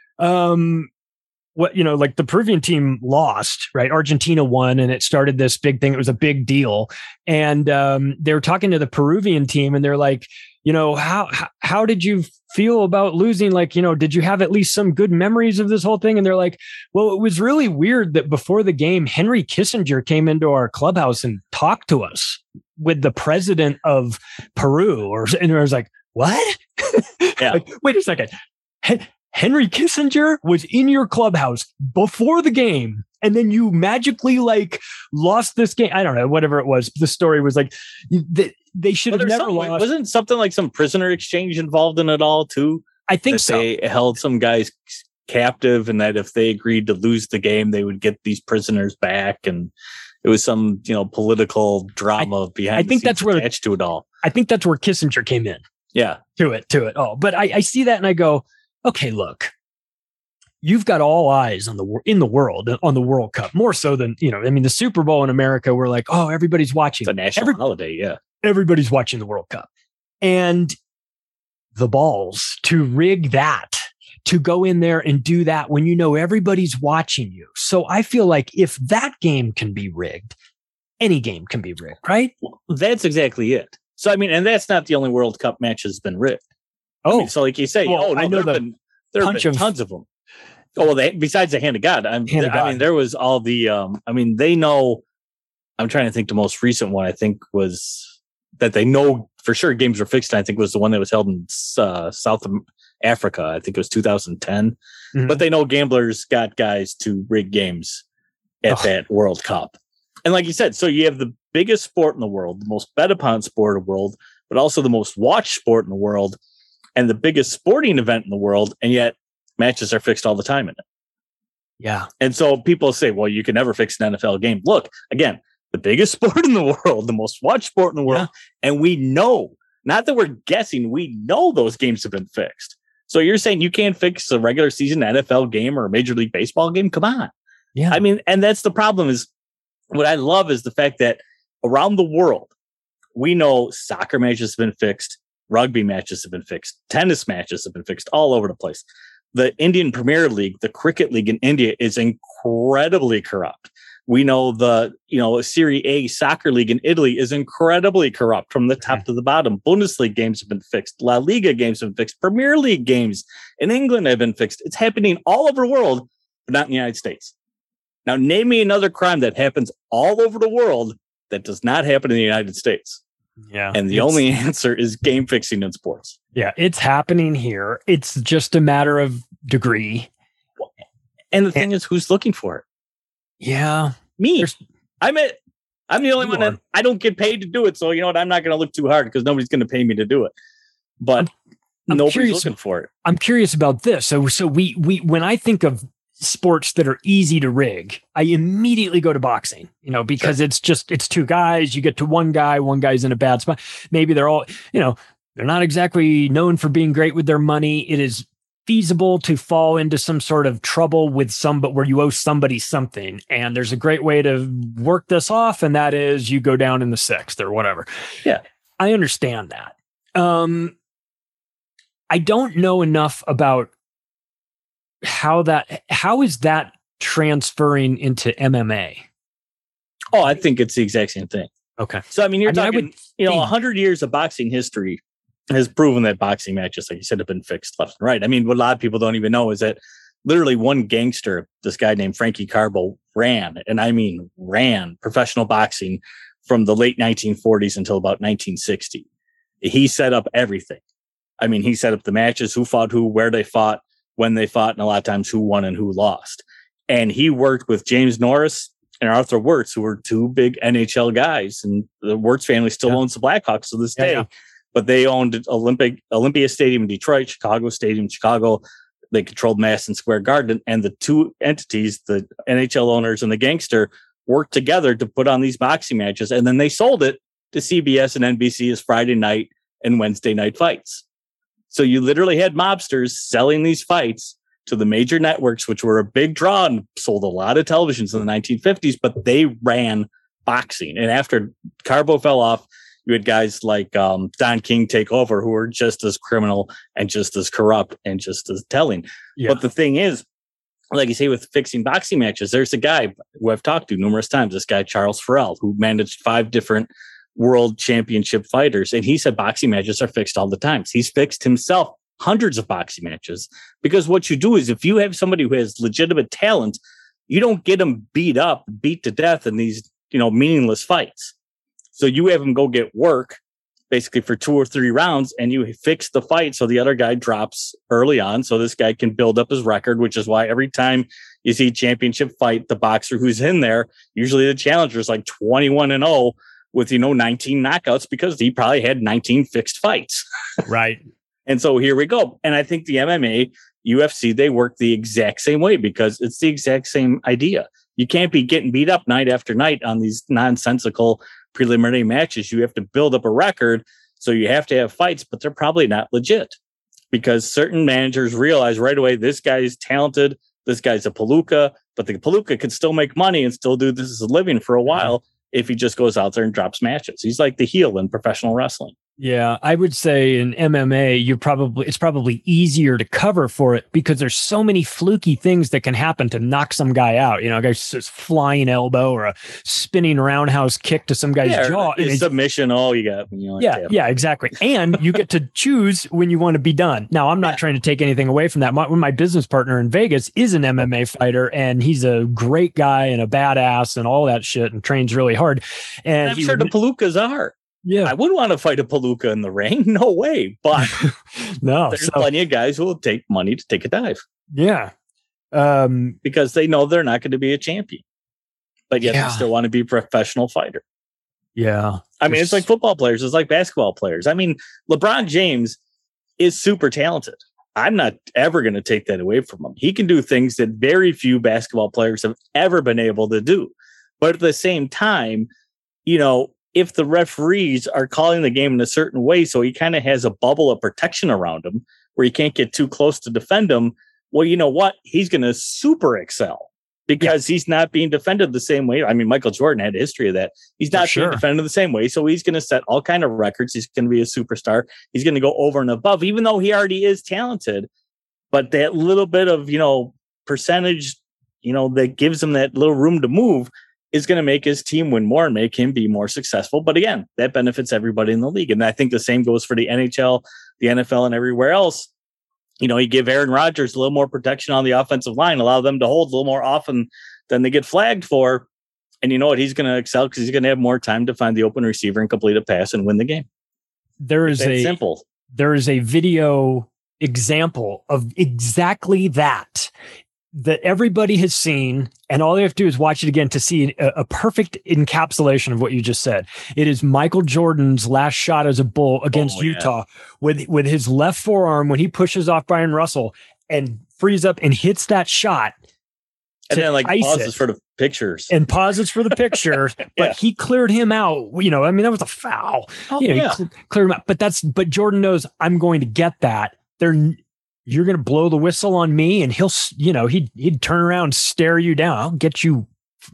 um what you know like the Peruvian team lost, right? Argentina won and it started this big thing. It was a big deal. And um they were talking to the Peruvian team and they're like, you know, how, how how did you feel about losing? Like, you know, did you have at least some good memories of this whole thing? And they're like, well, it was really weird that before the game, Henry Kissinger came into our clubhouse and talked to us with the president of Peru. Or and I was like, what? Yeah. Like, wait a second. H- Henry Kissinger was in your clubhouse before the game and then you magically like lost this game. I don't know, whatever it was. The story was like they, they should have never lost. Wasn't something like some prisoner exchange involved in it all too? I think that so. They held some guys captive, and that if they agreed to lose the game, they would get these prisoners back. And it was some, you know, political drama I, behind. I think that's where attached to it all. I think that's where Kissinger came in. Yeah, to it, to it all. But I, I see that and I go, okay, look, you've got all eyes on the in the world on the World Cup, more so than, you know, I mean, the Super Bowl in America, we're like, oh, everybody's watching. It's a national Every, holiday. Yeah. Everybody's watching the World Cup. And the balls to rig that, to go in there and do that when you know everybody's watching you. So I feel like if that game can be rigged, any game can be rigged, right? Well, that's exactly it. So, I mean, and that's not the only World Cup match that's been rigged. Oh, I mean, so like you say, well, oh, no, I know there have the been, there have been of, tons of them. Oh, well, they, besides the hand of God, I'm, hand of I God. mean, there was all the, um, I mean, they know, I'm trying to think the most recent one, I think was that they know for sure games were fixed. I think was the one that was held in uh, South Africa. I think it was two thousand ten, mm-hmm. But they know gamblers got guys to rig games at oh. that World Cup. And like you said, so you have the biggest sport in the world, the most bet upon sport in the world, but also the most watched sport in the world and the biggest sporting event in the world. And yet matches are fixed all the time in it. Yeah. And so people say, well, you can never fix an N F L game. Look, again, the biggest sport in the world, the most watched sport in the world. Yeah. And we know, not that we're guessing, we know those games have been fixed. So you're saying you can't fix a regular season N F L game or a Major League Baseball game? Come on. Yeah. I mean, and that's the problem is what I love is the fact that around the world, we know soccer matches have been fixed, rugby matches have been fixed, tennis matches have been fixed all over the place. The Indian Premier League, the cricket league in India is incredibly corrupt. We know the, you know, Serie A soccer league in Italy is incredibly corrupt from the top mm-hmm. to the bottom. Bundesliga games have been fixed. La Liga games have been fixed. Premier League games in England have been fixed. It's happening all over the world, but not in the United States. Now, name me another crime that happens all over the world that does not happen in the United States. Yeah. And the only answer is game fixing in sports. Yeah, it's happening here. It's just a matter of degree. And the thing and, is, who's looking for it? Yeah. Me. I'm it. I'm the only one that I don't get paid to do it. So, you know what? I'm not going to look too hard because nobody's going to pay me to do it. But I'm, I'm nobody's curious, looking for it. I'm curious about this. So, so we, we, when I think of sports that are easy to rig, I immediately go to boxing, you know, because sure. it's just, it's two guys, you get to one guy, one guy's in a bad spot. Maybe they're all, you know, they're not exactly known for being great with their money. It is feasible to fall into some sort of trouble with some, but where you owe somebody something. And there's a great way to work this off. And that is you go down in the sixth or whatever. Yeah. I understand that. Um, I don't know enough about how that, how is that transferring into M M A? Oh, I think it's the exact same thing. Okay. So, I mean, you're I mean, talking, would, you know, a hundred years of boxing history has proven that boxing matches, like you said, have been fixed left and right. I mean, what a lot of people don't even know is that literally one gangster, this guy named Frankie Carbo, ran, and I mean ran professional boxing from the late nineteen forties until about nineteen sixty. He set up everything. I mean, he set up the matches, who fought who, where they fought, when they fought, and a lot of times who won and who lost. And he worked with James Norris and Arthur Wirtz, who were two big N H L guys. And the Wirtz family still yeah. owns the Blackhawks to this yeah, day. Yeah. But they owned Olympic Olympia Stadium in Detroit, Chicago Stadium in Chicago. They controlled Madison Square Garden. And the two entities, the N H L owners and the gangster, worked together to put on these boxing matches. And then they sold it to C B S and N B C as Friday night and Wednesday night fights. So you literally had mobsters selling these fights to the major networks, which were a big draw and sold a lot of televisions in the nineteen fifties, but they ran boxing. And after Carbo fell off, you had guys like um, Don King take over, who were just as criminal and just as corrupt and just as telling. Yeah. But the thing is, like you say, with fixing boxing matches, there's a guy who I've talked to numerous times, this guy, Charles Farrell, who managed five different world championship fighters. And he said boxing matches are fixed all the time. He's fixed himself hundreds of boxing matches, because what you do is if you have somebody who has legitimate talent, you don't get them beat up, beat to death in these, you know, meaningless fights. So you have them go get work basically for two or three rounds, and you fix the fight so the other guy drops early on, so this guy can build up his record, which is why every time you see championship fight, the boxer who's in there, usually the challenger is like twenty-one and oh with, you know, nineteen knockouts because he probably had nineteen fixed fights. Right. And so here we go. And I think the M M A, U F C, they work the exact same way because it's the exact same idea. You can't be getting beat up night after night on these nonsensical preliminary matches. You have to build up a record. So you have to have fights, but they're probably not legit because certain managers realize right away, this guy is talented. This guy's a palooka, but the palooka can still make money and still do this as a living for a while if he just goes out there and drops matches. He's like the heel in professional wrestling. Yeah, I would say in M M A, you probably it's probably easier to cover for it because there's so many fluky things that can happen to knock some guy out. You know, a guy's just flying elbow or a spinning roundhouse kick to some guy's yeah, jaw. And submission. Oh, you got you know, yeah, damn. yeah, exactly. And you get to choose when you want to be done. Now, I'm not yeah. trying to take anything away from that. My, my business partner in Vegas is an M M A fighter, and he's a great guy and a badass and all that shit, and trains really hard. And, and I'm he, sure the palookas are. Yeah, I wouldn't want to fight a palooka in the ring. No way. But no, there's so, plenty of guys who will take money to take a dive. Yeah. Um, because they know they're not going to be a champion, but yet yeah. they still want to be a professional fighter. Yeah. I mean, it's like football players. It's like basketball players. I mean, LeBron James is super talented. I'm not ever going to take that away from him. He can do things that very few basketball players have ever been able to do. But at the same time, you know, if the referees are calling the game in a certain way, so he kind of has a bubble of protection around him where he can't get too close to defend him, well, you know what? He's going to super excel because yeah. he's not being defended the same way. I mean, Michael Jordan had a history of that. He's not sure. being defended the same way. So he's going to set all kind of records. He's going to be a superstar. He's going to go over and above, even though he already is talented. But that little bit of, you know, percentage, you know, that gives him that little room to move is going to make his team win more and make him be more successful. But again, that benefits everybody in the league. And I think the same goes for the N H L, the N F L, and everywhere else. You know, you give Aaron Rodgers a little more protection on the offensive line, allow them to hold a little more often than they get flagged for. And you know what? He's going to excel because he's going to have more time to find the open receiver and complete a pass and win the game. There is a simple. There is a video example of exactly that. that everybody has seen, and all they have to do is watch it again to see a, a perfect encapsulation of what you just said. It is Michael Jordan's last shot as a Bull against oh, Utah yeah. with, with his left forearm when he pushes off Brian Russell and frees up and hits that shot. And then like pauses it. for the pictures. And pauses for the picture, yeah. but he cleared him out. You know, I mean, that was a foul. Oh, you know, yeah. he cl- cleared him out. But that's, but Jordan knows I'm going to get that. They're, You're going to blow the whistle on me, and he'll, you know, he'd, he'd turn around and stare you down. I'll get you,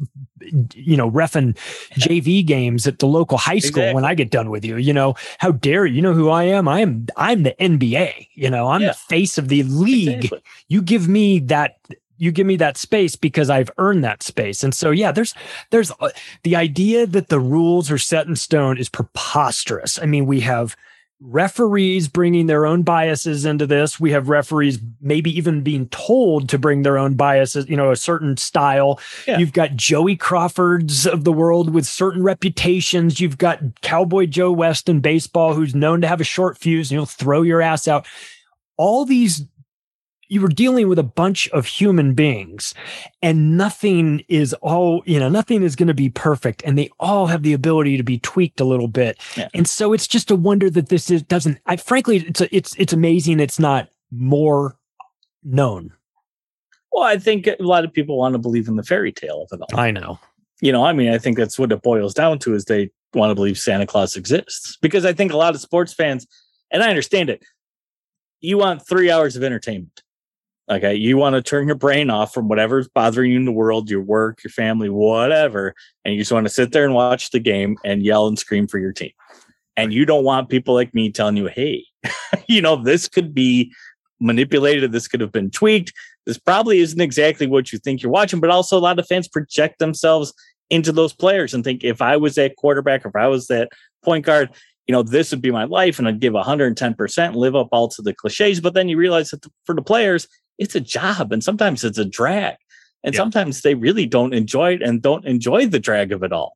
you know, reffing J V games at the local high school exactly. when I get done with you. You know, how dare you? You know who I am? I am, I'm the N B A. You know, I'm yeah. the face of the league. Exactly. You give me that, you give me that space because I've earned that space. And so, yeah, there's, there's uh, the idea that the rules are set in stone is preposterous. I mean, we have referees bringing their own biases into this. We have referees maybe even being told to bring their own biases, you know, a certain style. Yeah. You've got Joey Crawfords of the world with certain reputations. You've got Cowboy Joe West in baseball, who's known to have a short fuse and he'll throw your ass out. All these, you were dealing with a bunch of human beings, and nothing is all, you know, nothing is going to be perfect, and they all have the ability to be tweaked a little bit. Yeah. And so it's just a wonder that this is doesn't, I frankly, it's, a, it's, it's amazing. It's not more known. Well, I think a lot of people want to believe in the fairy tale of it all. I know. You know, I mean, I think that's what it boils down to is they want to believe Santa Claus exists, because I think a lot of sports fans, and I understand it, you want three hours of entertainment. Okay, you want to turn your brain off from whatever's bothering you in the world, your work, your family, whatever, and you just want to sit there and watch the game and yell and scream for your team. And you don't want people like me telling you, hey, you know, this could be manipulated. This could have been tweaked. This probably isn't exactly what you think you're watching, but also a lot of fans project themselves into those players and think, if I was that quarterback, if I was that point guard, you know, this would be my life and I'd give one hundred ten percent, live up all to the cliches. But then you realize that for the players, it's a job, and sometimes it's a drag, and yeah. sometimes they really don't enjoy it and don't enjoy the drag of it all.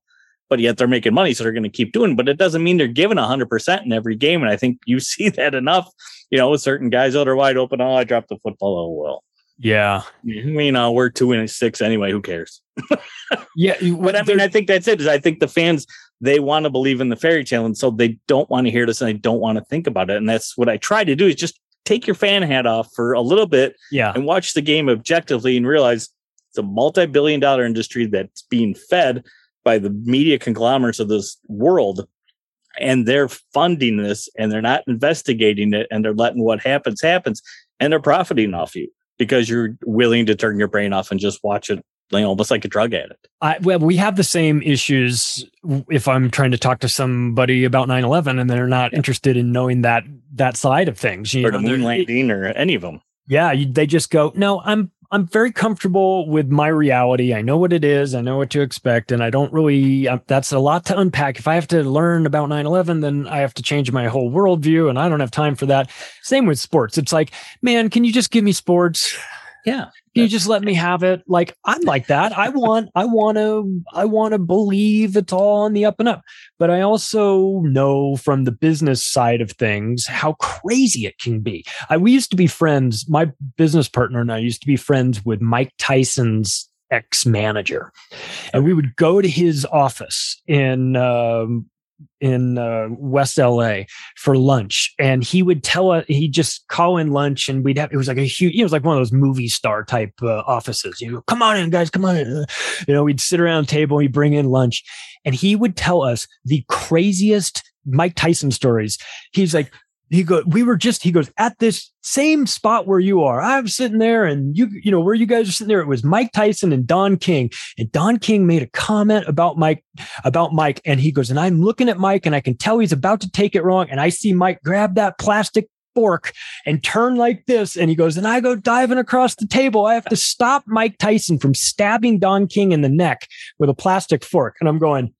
but yet they're making money. So they're going to keep doing it. But it doesn't mean they're giving one hundred percent in every game. And I think you see that enough, you know, with certain guys, oh, they're wide open. Oh, I dropped the football. Oh, well. Yeah. You know, we're two and six anyway. Who cares? Yeah. But I mean, I think that's it. Is I think the fans, they want to believe in the fairy tale. And so they don't want to hear this and they don't want to think about it. And that's what I try to do is just take your fan hat off for a little bit yeah. and watch the game objectively and realize it's a multi-billion dollar industry that's being fed by the media conglomerates of this world. And they're funding this and they're not investigating it and they're letting what happens happens and they're profiting off you because you're willing to turn your brain off and just watch it, you know, almost like a drug addict. I, well, we have the same issues if I'm trying to talk to somebody about nine eleven and they're not yeah. interested in knowing that that side of things. You or know, the moon landing or any of them. Yeah, you, they just go, no, I'm I'm very comfortable with my reality. I know what it is. I know what to expect. And I don't really, uh, that's a lot to unpack. If I have to learn about nine eleven, then I have to change my whole worldview and I don't have time for that. Same with sports. It's like, man, can you just give me sports? Yeah. Can you just let me have it? Like, I'm like that. I want, I want to, I want to believe it's all on the up and up. But I also know from the business side of things how crazy it can be. I, we used to be friends. My business partner and I used to be friends with Mike Tyson's ex-manager, and we would go to his office in um, in uh, West L A for lunch, and he would tell us, he'd just call in lunch, and we'd have, it was like a huge, it was like one of those movie star type uh, offices. You know, come on in, guys, come on in. You know, we'd sit around the table, he'd bring in lunch, and he would tell us the craziest Mike Tyson stories. He's like, he goes, we were just, he goes, at this same spot where you are, I was sitting there and you, you know, where you guys are sitting there, it was Mike Tyson and Don King. And Don King made a comment about Mike, about Mike. And he goes, and I'm looking at Mike and I can tell he's about to take it wrong. And I see Mike grab that plastic fork and turn like this. And he goes, and I go diving across the table. I have to stop Mike Tyson from stabbing Don King in the neck with a plastic fork. And I'm going,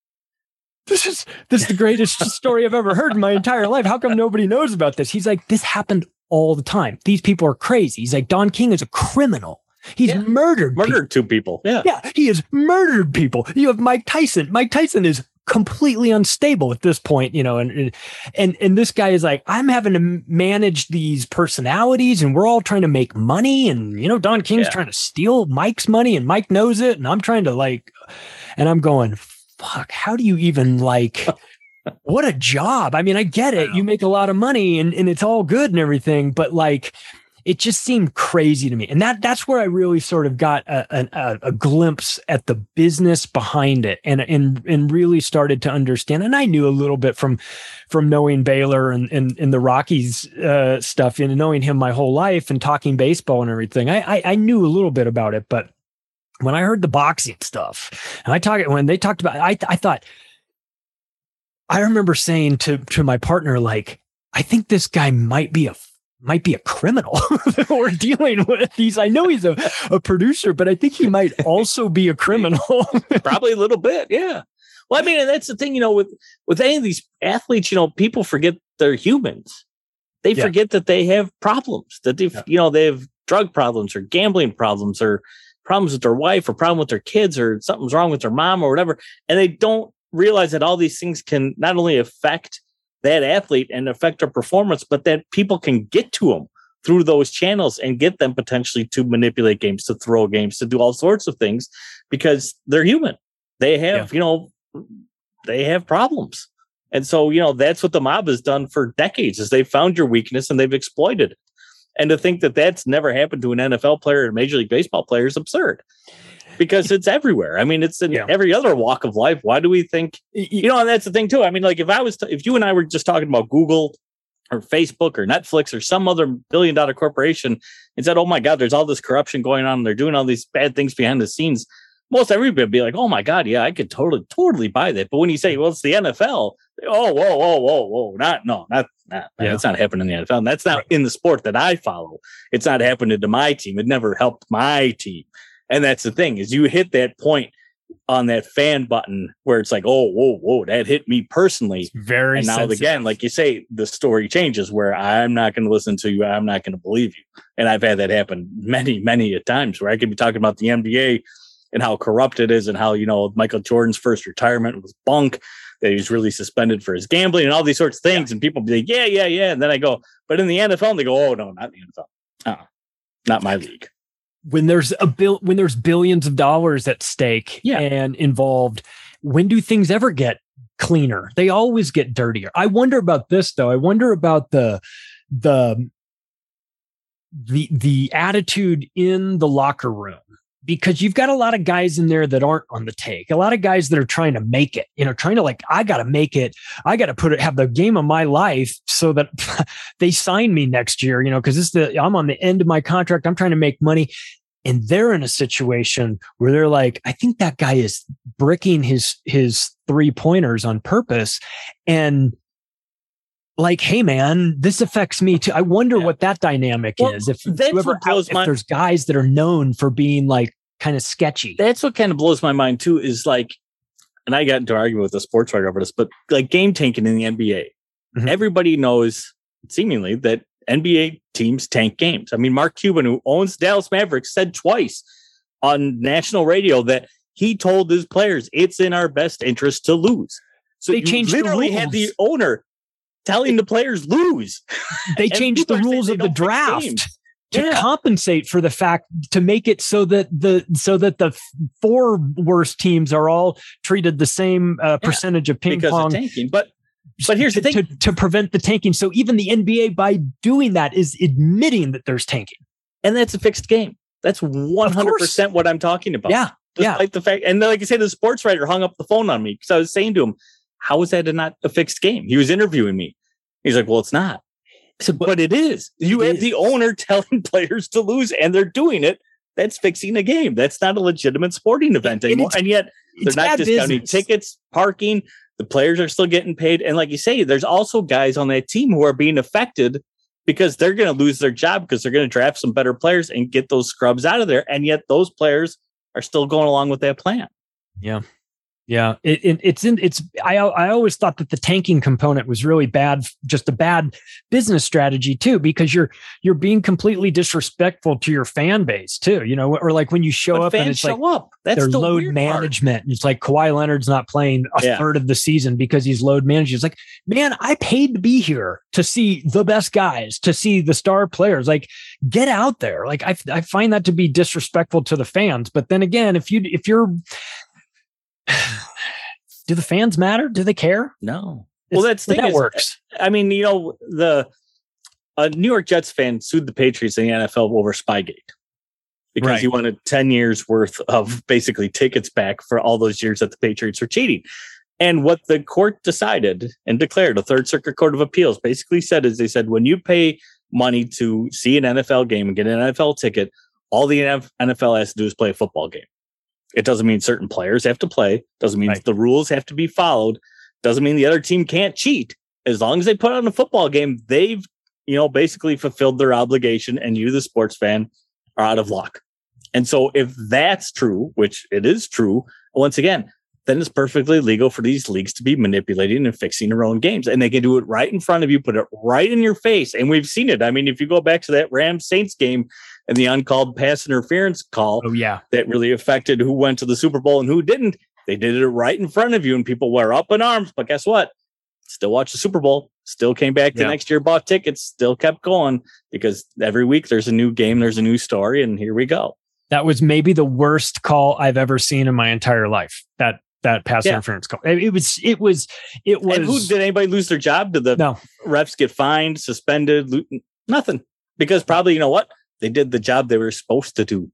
This is this is the greatest story I've ever heard in my entire life. How come nobody knows about this? He's like, this happened all the time. These people are crazy. He's like, Don King is a criminal. He's yeah. murdered murdered people. two people. Yeah, yeah, he has murdered people. You have Mike Tyson. Mike Tyson is completely unstable at this point, you know, and and and this guy is like, I'm having to manage these personalities, and we're all trying to make money, and you know, Don King's yeah. trying to steal Mike's money, and Mike knows it, and I'm trying to like, and I'm going, fuck, how do you even like, what a job. I mean, I get it. You make a lot of money and, and it's all good and everything, but like, it just seemed crazy to me. And that that's where I really sort of got a, a, a glimpse at the business behind it and, and, and really started to understand. And I knew a little bit from, from knowing Baylor and, and, and the Rockies uh, stuff and knowing him my whole life and talking baseball and everything. I, I, I knew a little bit about it, but when I heard the boxing stuff and I talked, when they talked about, I, I thought, I remember saying to, to my partner, like, I think this guy might be a, might be a criminal that we're dealing with. He's, I know he's a, a producer, but I think he might also be a criminal. Probably a little bit. Yeah. Well, I mean, and that's the thing, you know, with, with any of these athletes, you know, people forget they're humans. They yeah. forget that they have problems, that they, yeah. you know, they have drug problems or gambling problems or problems with their wife or problem with their kids or something's wrong with their mom or whatever. And they don't realize that all these things can not only affect that athlete and affect their performance, but that people can get to them through those channels and get them potentially to manipulate games, to throw games, to do all sorts of things because they're human. They have, yeah. you know, they have problems. And so, you know, that's what the mob has done for decades is they've found your weakness and they've exploited it. And to think that that's never happened to an N F L player or Major League Baseball player is absurd because it's everywhere. I mean, it's in yeah. every other walk of life. Why do we think, you know, and that's the thing too. I mean, like if I was, t- if you and I were just talking about Google or Facebook or Netflix or some other billion dollar corporation and said, oh my God, there's all this corruption going on. And they're doing all these bad things behind the scenes. Most everybody would be like, oh my God, yeah, I could totally, totally buy that. But when you say, well, it's the N F L, oh, whoa, whoa, whoa, whoa, not, no, not, not, yeah. that's not happening in the N F L. And that's not right. in the sport that I follow. It's not happening to my team. It never helped my team. And that's the thing is you hit that point on that fan button where it's like, oh, whoa, whoa, that hit me personally. It's very and now sensitive. Again, like you say, the story changes where I'm not going to listen to you. I'm not going to believe you. And I've had that happen many, many a times where I could be talking about the N B A and how corrupt it is, and how, you know, Michael Jordan's first retirement was bunk, that he was really suspended for his gambling and all these sorts of things. Yeah. And people be like, yeah, yeah, yeah. And then I go, but in the N F L, and they go, oh, no, not in the N F L. Oh, not my league. When there's a bill, when there's billions of dollars at stake yeah. and involved, when do things ever get cleaner? They always get dirtier. I wonder about this, though. I wonder about the, the, the, the attitude in the locker room. Because you've got a lot of guys in there that aren't on the take, a lot of guys that are trying to make it, you know, trying to like, I got to make it. I got to put it, have the game of my life so that they sign me next year, you know, because this is the, I'm on the end of my contract. I'm trying to make money. And they're in a situation where they're like, I think that guy is bricking his, his three pointers on purpose. And like, hey man, this affects me too. I wonder yeah. what that dynamic well, is. If, that's whoever, what blows if my, there's guys that are known for being like kind of sketchy. That's what kind of blows my mind too, is like, and I got into an argument with a sports writer over this, but like game tanking in the N B A, mm-hmm. everybody knows seemingly that N B A teams tank games. I mean, Mark Cuban, who owns Dallas Mavericks, said twice on national radio that he told his players it's in our best interest to lose. So they changed literally the rules. had the owner telling the players lose. They changed the rules of the draft to yeah. compensate for the fact, to make it so that the so that the four worst teams are all treated the same uh, percentage yeah, of ping because pong. Of tanking. But but here's to, the thing: to, to prevent the tanking. So even the N B A, by doing that, is admitting that there's tanking, and that's a fixed game. That's one hundred percent what I'm talking about. Yeah, despite yeah. the fact, and like I said, the sports writer hung up the phone on me because I was saying to him, how is that not a fixed game? He was interviewing me. He's like, well, it's not. I said, but it is. You it have is. the owner telling players to lose, and they're doing it. That's fixing a game. That's not a legitimate sporting event and anymore. And yet they're not discounting business. Tickets, parking. The players are still getting paid. And like you say, there's also guys on that team who are being affected because they're going to lose their job because they're going to draft some better players and get those scrubs out of there. And yet those players are still going along with that plan. Yeah. Yeah, it, it, it's in it's. I I always thought that the tanking component was really bad, just a bad business strategy too, because you're you're being completely disrespectful to your fan base too. You know, or like when you show but up fans and it's show like up. That's their the load weird management. And it's like Kawhi Leonard's not playing a yeah. third of the season because he's load managing. It's like, man, I paid to be here to see the best guys, to see the star players. Like, get out there. Like, I I find that to be disrespectful to the fans. But then again, if you if you're do the fans matter? Do they care? No. Well, that's the thing that is, works. I mean, you know, the a New York Jets fan sued the Patriots in the N F L over Spygate because right. he wanted ten years worth of basically tickets back for all those years that the Patriots were cheating. And what the court decided and declared, the Third Circuit Court of Appeals basically said is they said, when you pay money to see an N F L game and get an N F L ticket, all the N F L has to do is play a football game. It doesn't mean certain players have to play. Doesn't mean right. the rules have to be followed. Doesn't mean the other team can't cheat. As long as they put on a football game, they've, you know, basically fulfilled their obligation, and you, the sports fan, are out of luck. And so if that's true, which it is true, once again, then it's perfectly legal for these leagues to be manipulating and fixing their own games. And they can do it right in front of you, put it right in your face. And we've seen it. I mean, if you go back to that Rams Saints game and the uncalled pass interference call oh, yeah. that really affected who went to the Super Bowl and who didn't, they did it right in front of you and people were up in arms. But guess what? Still watched the Super Bowl, still came back the yeah. next year, bought tickets, still kept going because every week there's a new game, there's a new story, and here we go. That was maybe the worst call I've ever seen in my entire life. That That pass yeah. interference call. It was, it was, it was. And who, did anybody lose their job? Did the no. refs get fined, suspended? Lo- nothing. Because probably, you know what? They did the job they were supposed to do.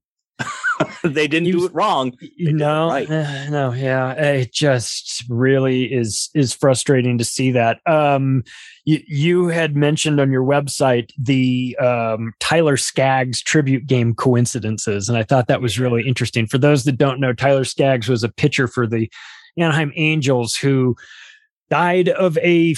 They didn't do it wrong. They no, right. uh, no, yeah. It just really is, is frustrating to see that. Um, you, you had mentioned on your website the um, Tyler Skaggs tribute game coincidences. And I thought that was really interesting. For those that don't know, Tyler Skaggs was a pitcher for the Anaheim Angels who died of a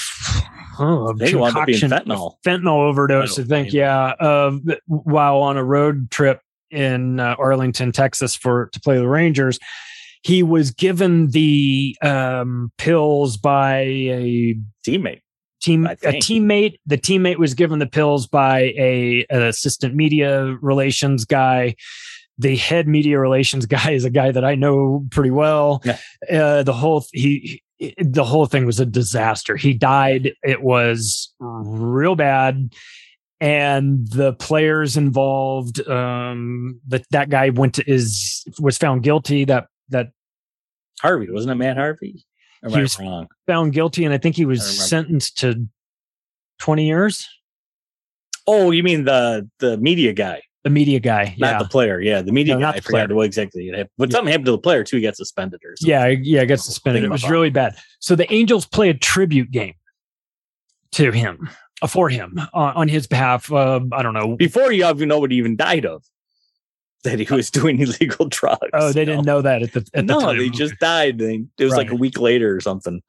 oh, they concoction, fentanyl. fentanyl overdose, I, I think. Yeah. Uh, while on a road trip in uh, Arlington, Texas for to play the Rangers. He was given the um, pills by a teammate. Team a teammate. The teammate was given the pills by a an assistant media relations guy. the head media relations guy is a guy that I know pretty well. Yeah. Uh, the whole he, he, the whole thing was a disaster. He died. It was real bad. And the players involved, um, that that guy went to is was found guilty. That that Harvey, wasn't it Matt Harvey? Or am he I was wrong? found guilty, and I think he was sentenced to twenty years. Oh, you mean the the media guy? The media guy, not yeah. the player. Yeah, the media No, guy. not I the forgot player. what exactly it happened. But something happened to the player too. He got suspended or something. Yeah, yeah, I got suspended. It was really bad. So the Angels play a tribute game to him, uh, for him, uh, on his behalf. Uh, I don't know. Before you even know what he even died of, that he was doing illegal drugs. Oh, they didn't know that at the at no, the time. they just died. They, it was Right. like a week later or something.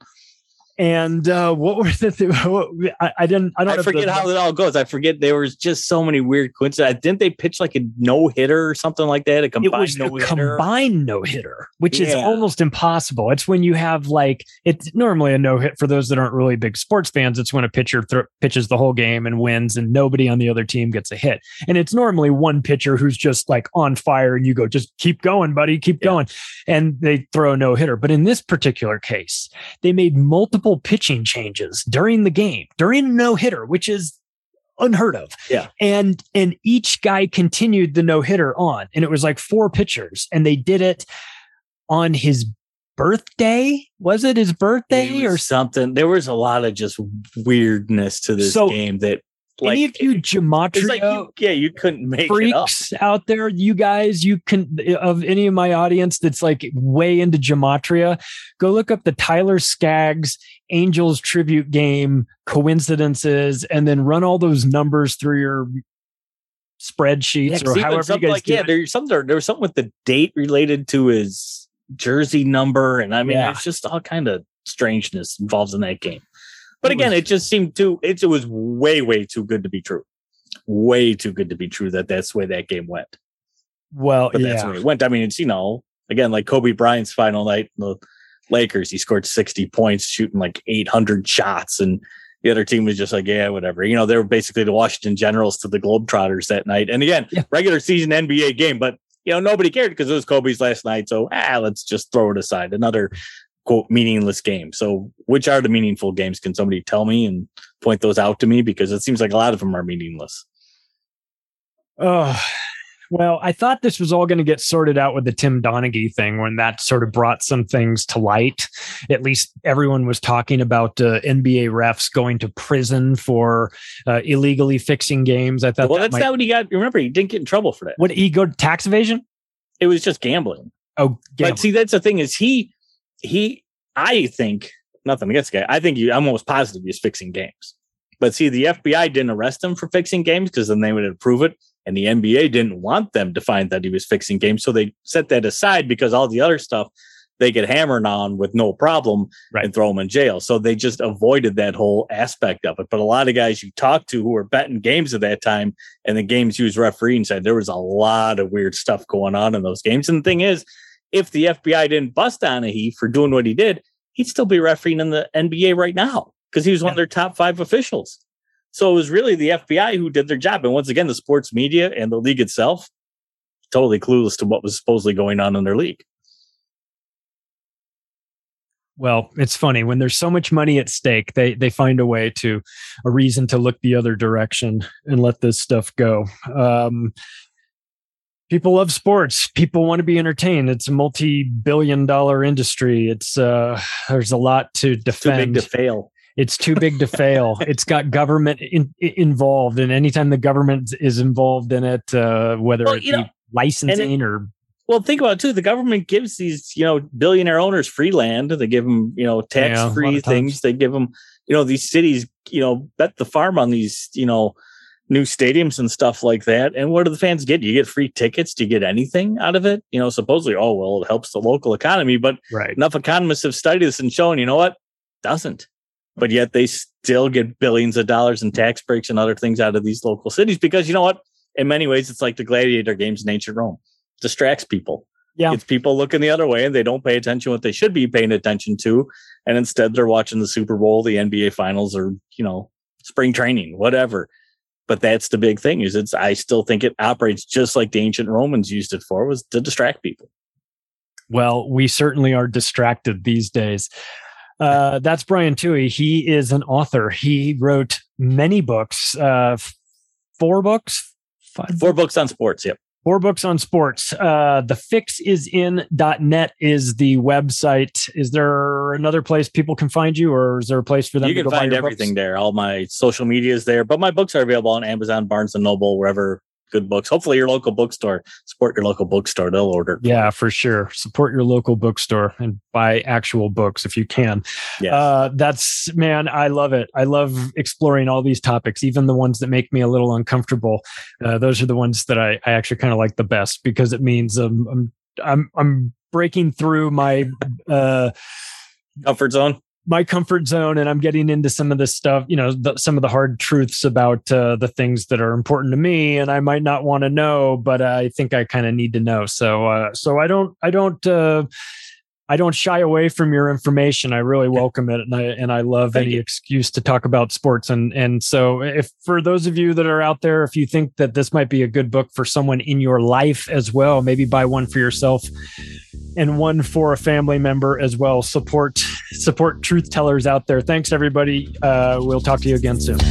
And uh, what were the? Th- what, I, I didn't. I don't I have forget the, how it all goes. I forget there was just so many weird coincidences. Didn't they pitch like a no hitter or something like that? A It combined was a no-hitter? combined no hitter, which is Yeah. almost impossible. It's when you have like it's normally a no hit for those that aren't really big sports fans. It's when a pitcher th- pitches the whole game and wins, and nobody on the other team gets a hit. And it's normally one pitcher who's just like on fire, and you go, just keep going, buddy, keep Yeah. going, and they throw a no hitter. But in this particular case, they made multiple pitching changes during the game, during a no hitter, which is unheard of. Yeah. And and each guy continued the no-hitter on. And it was like four pitchers. And they did it on his birthday. Was it his birthday It or was something? There was a lot of just weirdness to this So, game that like any of you it's gematria like you, yeah, you couldn't make it up. freaks out there, you guys, you can, of any of my audience that's like way into gematria, go look up the Tyler Skaggs Angels tribute game coincidences, and then run all those numbers through your spreadsheets Yeah, or 'cause even however you something guys like do yeah, it. there's something there was something with the date related to his jersey number, and I mean Yeah. it's just all kind of strangeness involved in that game. But It again, was- it just seemed too it, it was way way too good to be true, way too good to be true that that's the way that game went. Well, But that's yeah. where it went. I mean, it's you know again like Kobe Bryant's final night in the Lakers, he scored sixty points, shooting like eight hundred shots, and the other team was just like, yeah, whatever. You know, they were basically the Washington Generals to the Globetrotters that night. And again, Yeah. regular season N B A game, but you know, nobody cared because it was Kobe's last night. So ah, let's just throw it aside. Another quote meaningless game. So which are the meaningful games? Can somebody tell me and point those out to me? Because it seems like a lot of them are meaningless. Oh, well, I thought this was all going to get sorted out with the Tim Donaghy thing when that sort of brought some things to light. At least everyone was talking about uh, N B A refs going to prison for uh, illegally fixing games. I thought Well, that that's might, not what he got. Remember, he didn't get in trouble for that. what he go to tax evasion? It was just gambling. Oh, gambling. But see, that's the thing is he, he, I think, nothing against the guy. I think you, I'm almost positive he's fixing games. But see, the F B I didn't arrest him for fixing games because then they would approve it. And the N B A didn't want them to find that he was fixing games. So they set that aside because all the other stuff they get hammered on with no problem Right. and throw him in jail. So they just avoided that whole aspect of it. But a lot of guys you talk to who were betting games at that time and the games he was refereeing said there was a lot of weird stuff going on in those games. And the thing is, if the F B I didn't bust Donaghy for doing what he did, he'd still be refereeing in the N B A right now because he was one of their top five officials. So it was really the F B I who did their job. And once again, the sports media and the league itself, totally clueless to what was supposedly going on in their league. Well, it's funny when there's so much money at stake, they they find a way to a reason to look the other direction and let this stuff go. Um, people love sports. People want to be entertained. It's a multi-billion dollar industry. It's uh, there's a lot to defend. Too big to fail. It's too big to fail. It's got government in, involved, and anytime the government is involved in it, uh, whether Well, it you be know, licensing and it- or Well, think about it too. The government gives these, you know, billionaire owners free land. They give them, you know, Yeah, a lot tax-free of times. things. They give them, you know, these cities, you know, bet the farm on these, you know, new stadiums and stuff like that. And what do the fans get? Do you get free tickets? Do you get anything out of it? You know, supposedly, oh, well, it helps the local economy. But right. enough economists have studied this and shown, you know what? Doesn't. But yet they still get billions of dollars in tax breaks and other things out of these local cities because, you know what? In many ways, it's like the gladiator games in ancient Rome. Distracts people. Yeah. It's people looking the other way and they don't pay attention to what they should be paying attention to. And instead they're watching the Super Bowl, the N B A finals, or, you know, spring training, whatever. but that's the big thing is it's, I still think it operates just like the ancient Romans used it for, was to distract people. Well, we certainly are distracted these days. Uh, that's Brian Tuohy. He is an author. He wrote many books, uh, four books, five four books on sports. Yep. Four books on sports. Uh, the fix is in dot net is the website. Is there another place people can find you, or is there a place for them you to go can find buy your everything books? there. All my social media is there, but my books are available on Amazon, Barnes and Noble, wherever good books. Hopefully your local bookstore, support your local bookstore. They'll order. Yeah, for sure. Support your local bookstore and buy actual books if you can. Yes. Uh, that's, man, I love it. I love exploring all these topics, even the ones that make me a little uncomfortable. Uh, those are the ones that I, I actually kind of like the best, because it means um, I'm, I'm, I'm breaking through my uh, comfort zone. my comfort zone, and I'm getting into some of this stuff, you know, the, some of the hard truths about uh, the things that are important to me, and I might not want to know, but I think I kind of need to know. So, uh, so I don't, I don't, uh, I don't shy away from your information. I really welcome it, and I and I love Thank any you. excuse to talk about sports. And and so, if for those of you that are out there, if you think that this might be a good book for someone in your life as well, maybe buy one for yourself and one for a family member as well. Support support truth tellers out there. Thanks, everybody. Uh, we'll talk to you again soon.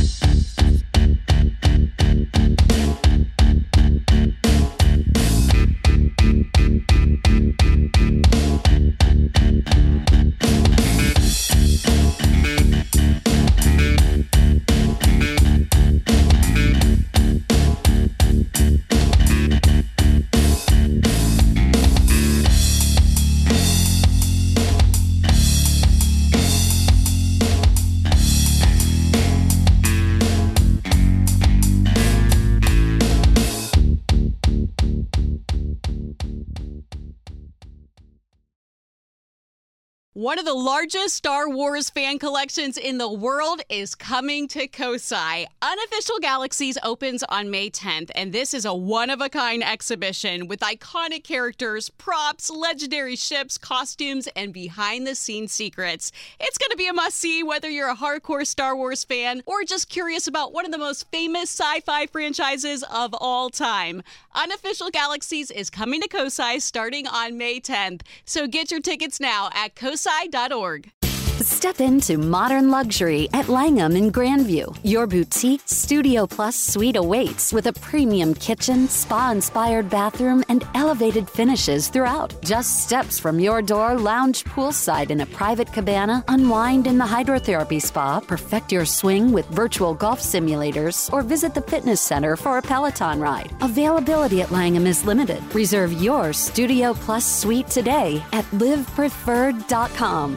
One of the largest Star Wars fan collections in the world is coming to Kosai. Unofficial Galaxies opens on May tenth, and this is a one-of-a-kind exhibition with iconic characters, props, legendary ships, costumes, and behind-the-scenes secrets. It's going to be a must-see whether you're a hardcore Star Wars fan or just curious about one of the most famous sci-fi franchises of all time. Unofficial Galaxies is coming to Kosai starting on May tenth, so get your tickets now at kosai dot org. Step into modern luxury at Langham in Grandview. Your boutique Studio Plus suite awaits with a premium kitchen, spa-inspired bathroom, and elevated finishes throughout. Just steps from your door, lounge poolside in a private cabana, unwind in the hydrotherapy spa, perfect your swing with virtual golf simulators, or visit the fitness center for a Peloton ride. Availability at Langham is limited. Reserve your Studio Plus suite today at live preferred dot com.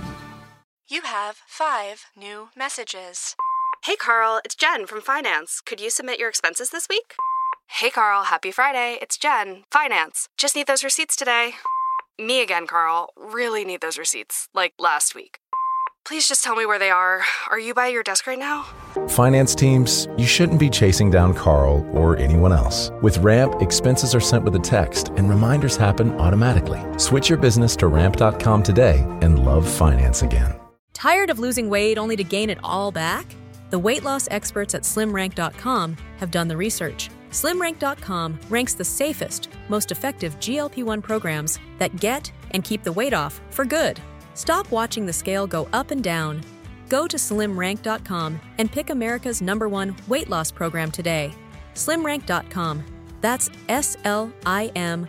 You have five new messages. Hey, Carl, it's Jen from Finance. Could you submit your expenses this week? Hey, Carl, happy Friday. It's Jen, Finance. Just need those receipts today. Me again, Carl. Really need those receipts, like last week. Please just tell me where they are. Are you by your desk right now? Finance teams, you shouldn't be chasing down Carl or anyone else. With Ramp, expenses are sent with a text and reminders happen automatically. Switch your business to ramp dot com today and love finance again. Tired of losing weight only to gain it all back? The weight loss experts at slim rank dot com have done the research. slim rank dot com ranks the safest, most effective G L P one programs that get and keep the weight off for good. Stop watching the scale go up and down. Go to slim rank dot com and pick America's number one weight loss program today. slim rank dot com. That's S L I M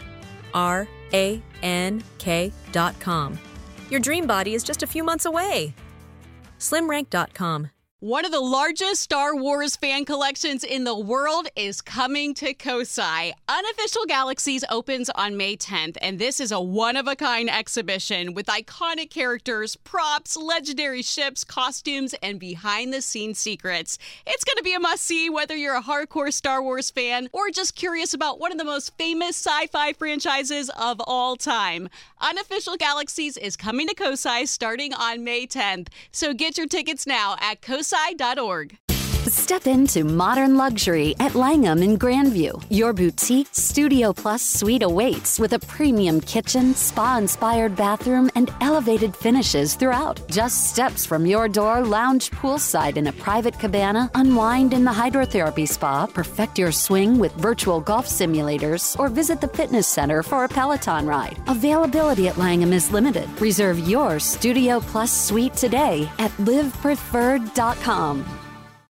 R A N K dot com. Your dream body is just a few months away. slim rank dot com. One of the largest Star Wars fan collections in the world is coming to Kosai. Unofficial Galaxies opens on May tenth, and this is a one-of-a-kind exhibition with iconic characters, props, legendary ships, costumes, and behind-the-scenes secrets. It's going to be a must-see whether you're a hardcore Star Wars fan or just curious about one of the most famous sci-fi franchises of all time. Unofficial Galaxies is coming to Kosai starting on May tenth, so get your tickets now at kosai dot org. Step into modern luxury at Langham in Grandview. Your boutique Studio Plus suite awaits with a premium kitchen, spa-inspired bathroom, and elevated finishes throughout. Just steps from your door, lounge poolside in a private cabana, unwind in the hydrotherapy spa, perfect your swing with virtual golf simulators, or visit the fitness center for a Peloton ride. Availability at Langham is limited. Reserve your Studio Plus suite today at live preferred dot com.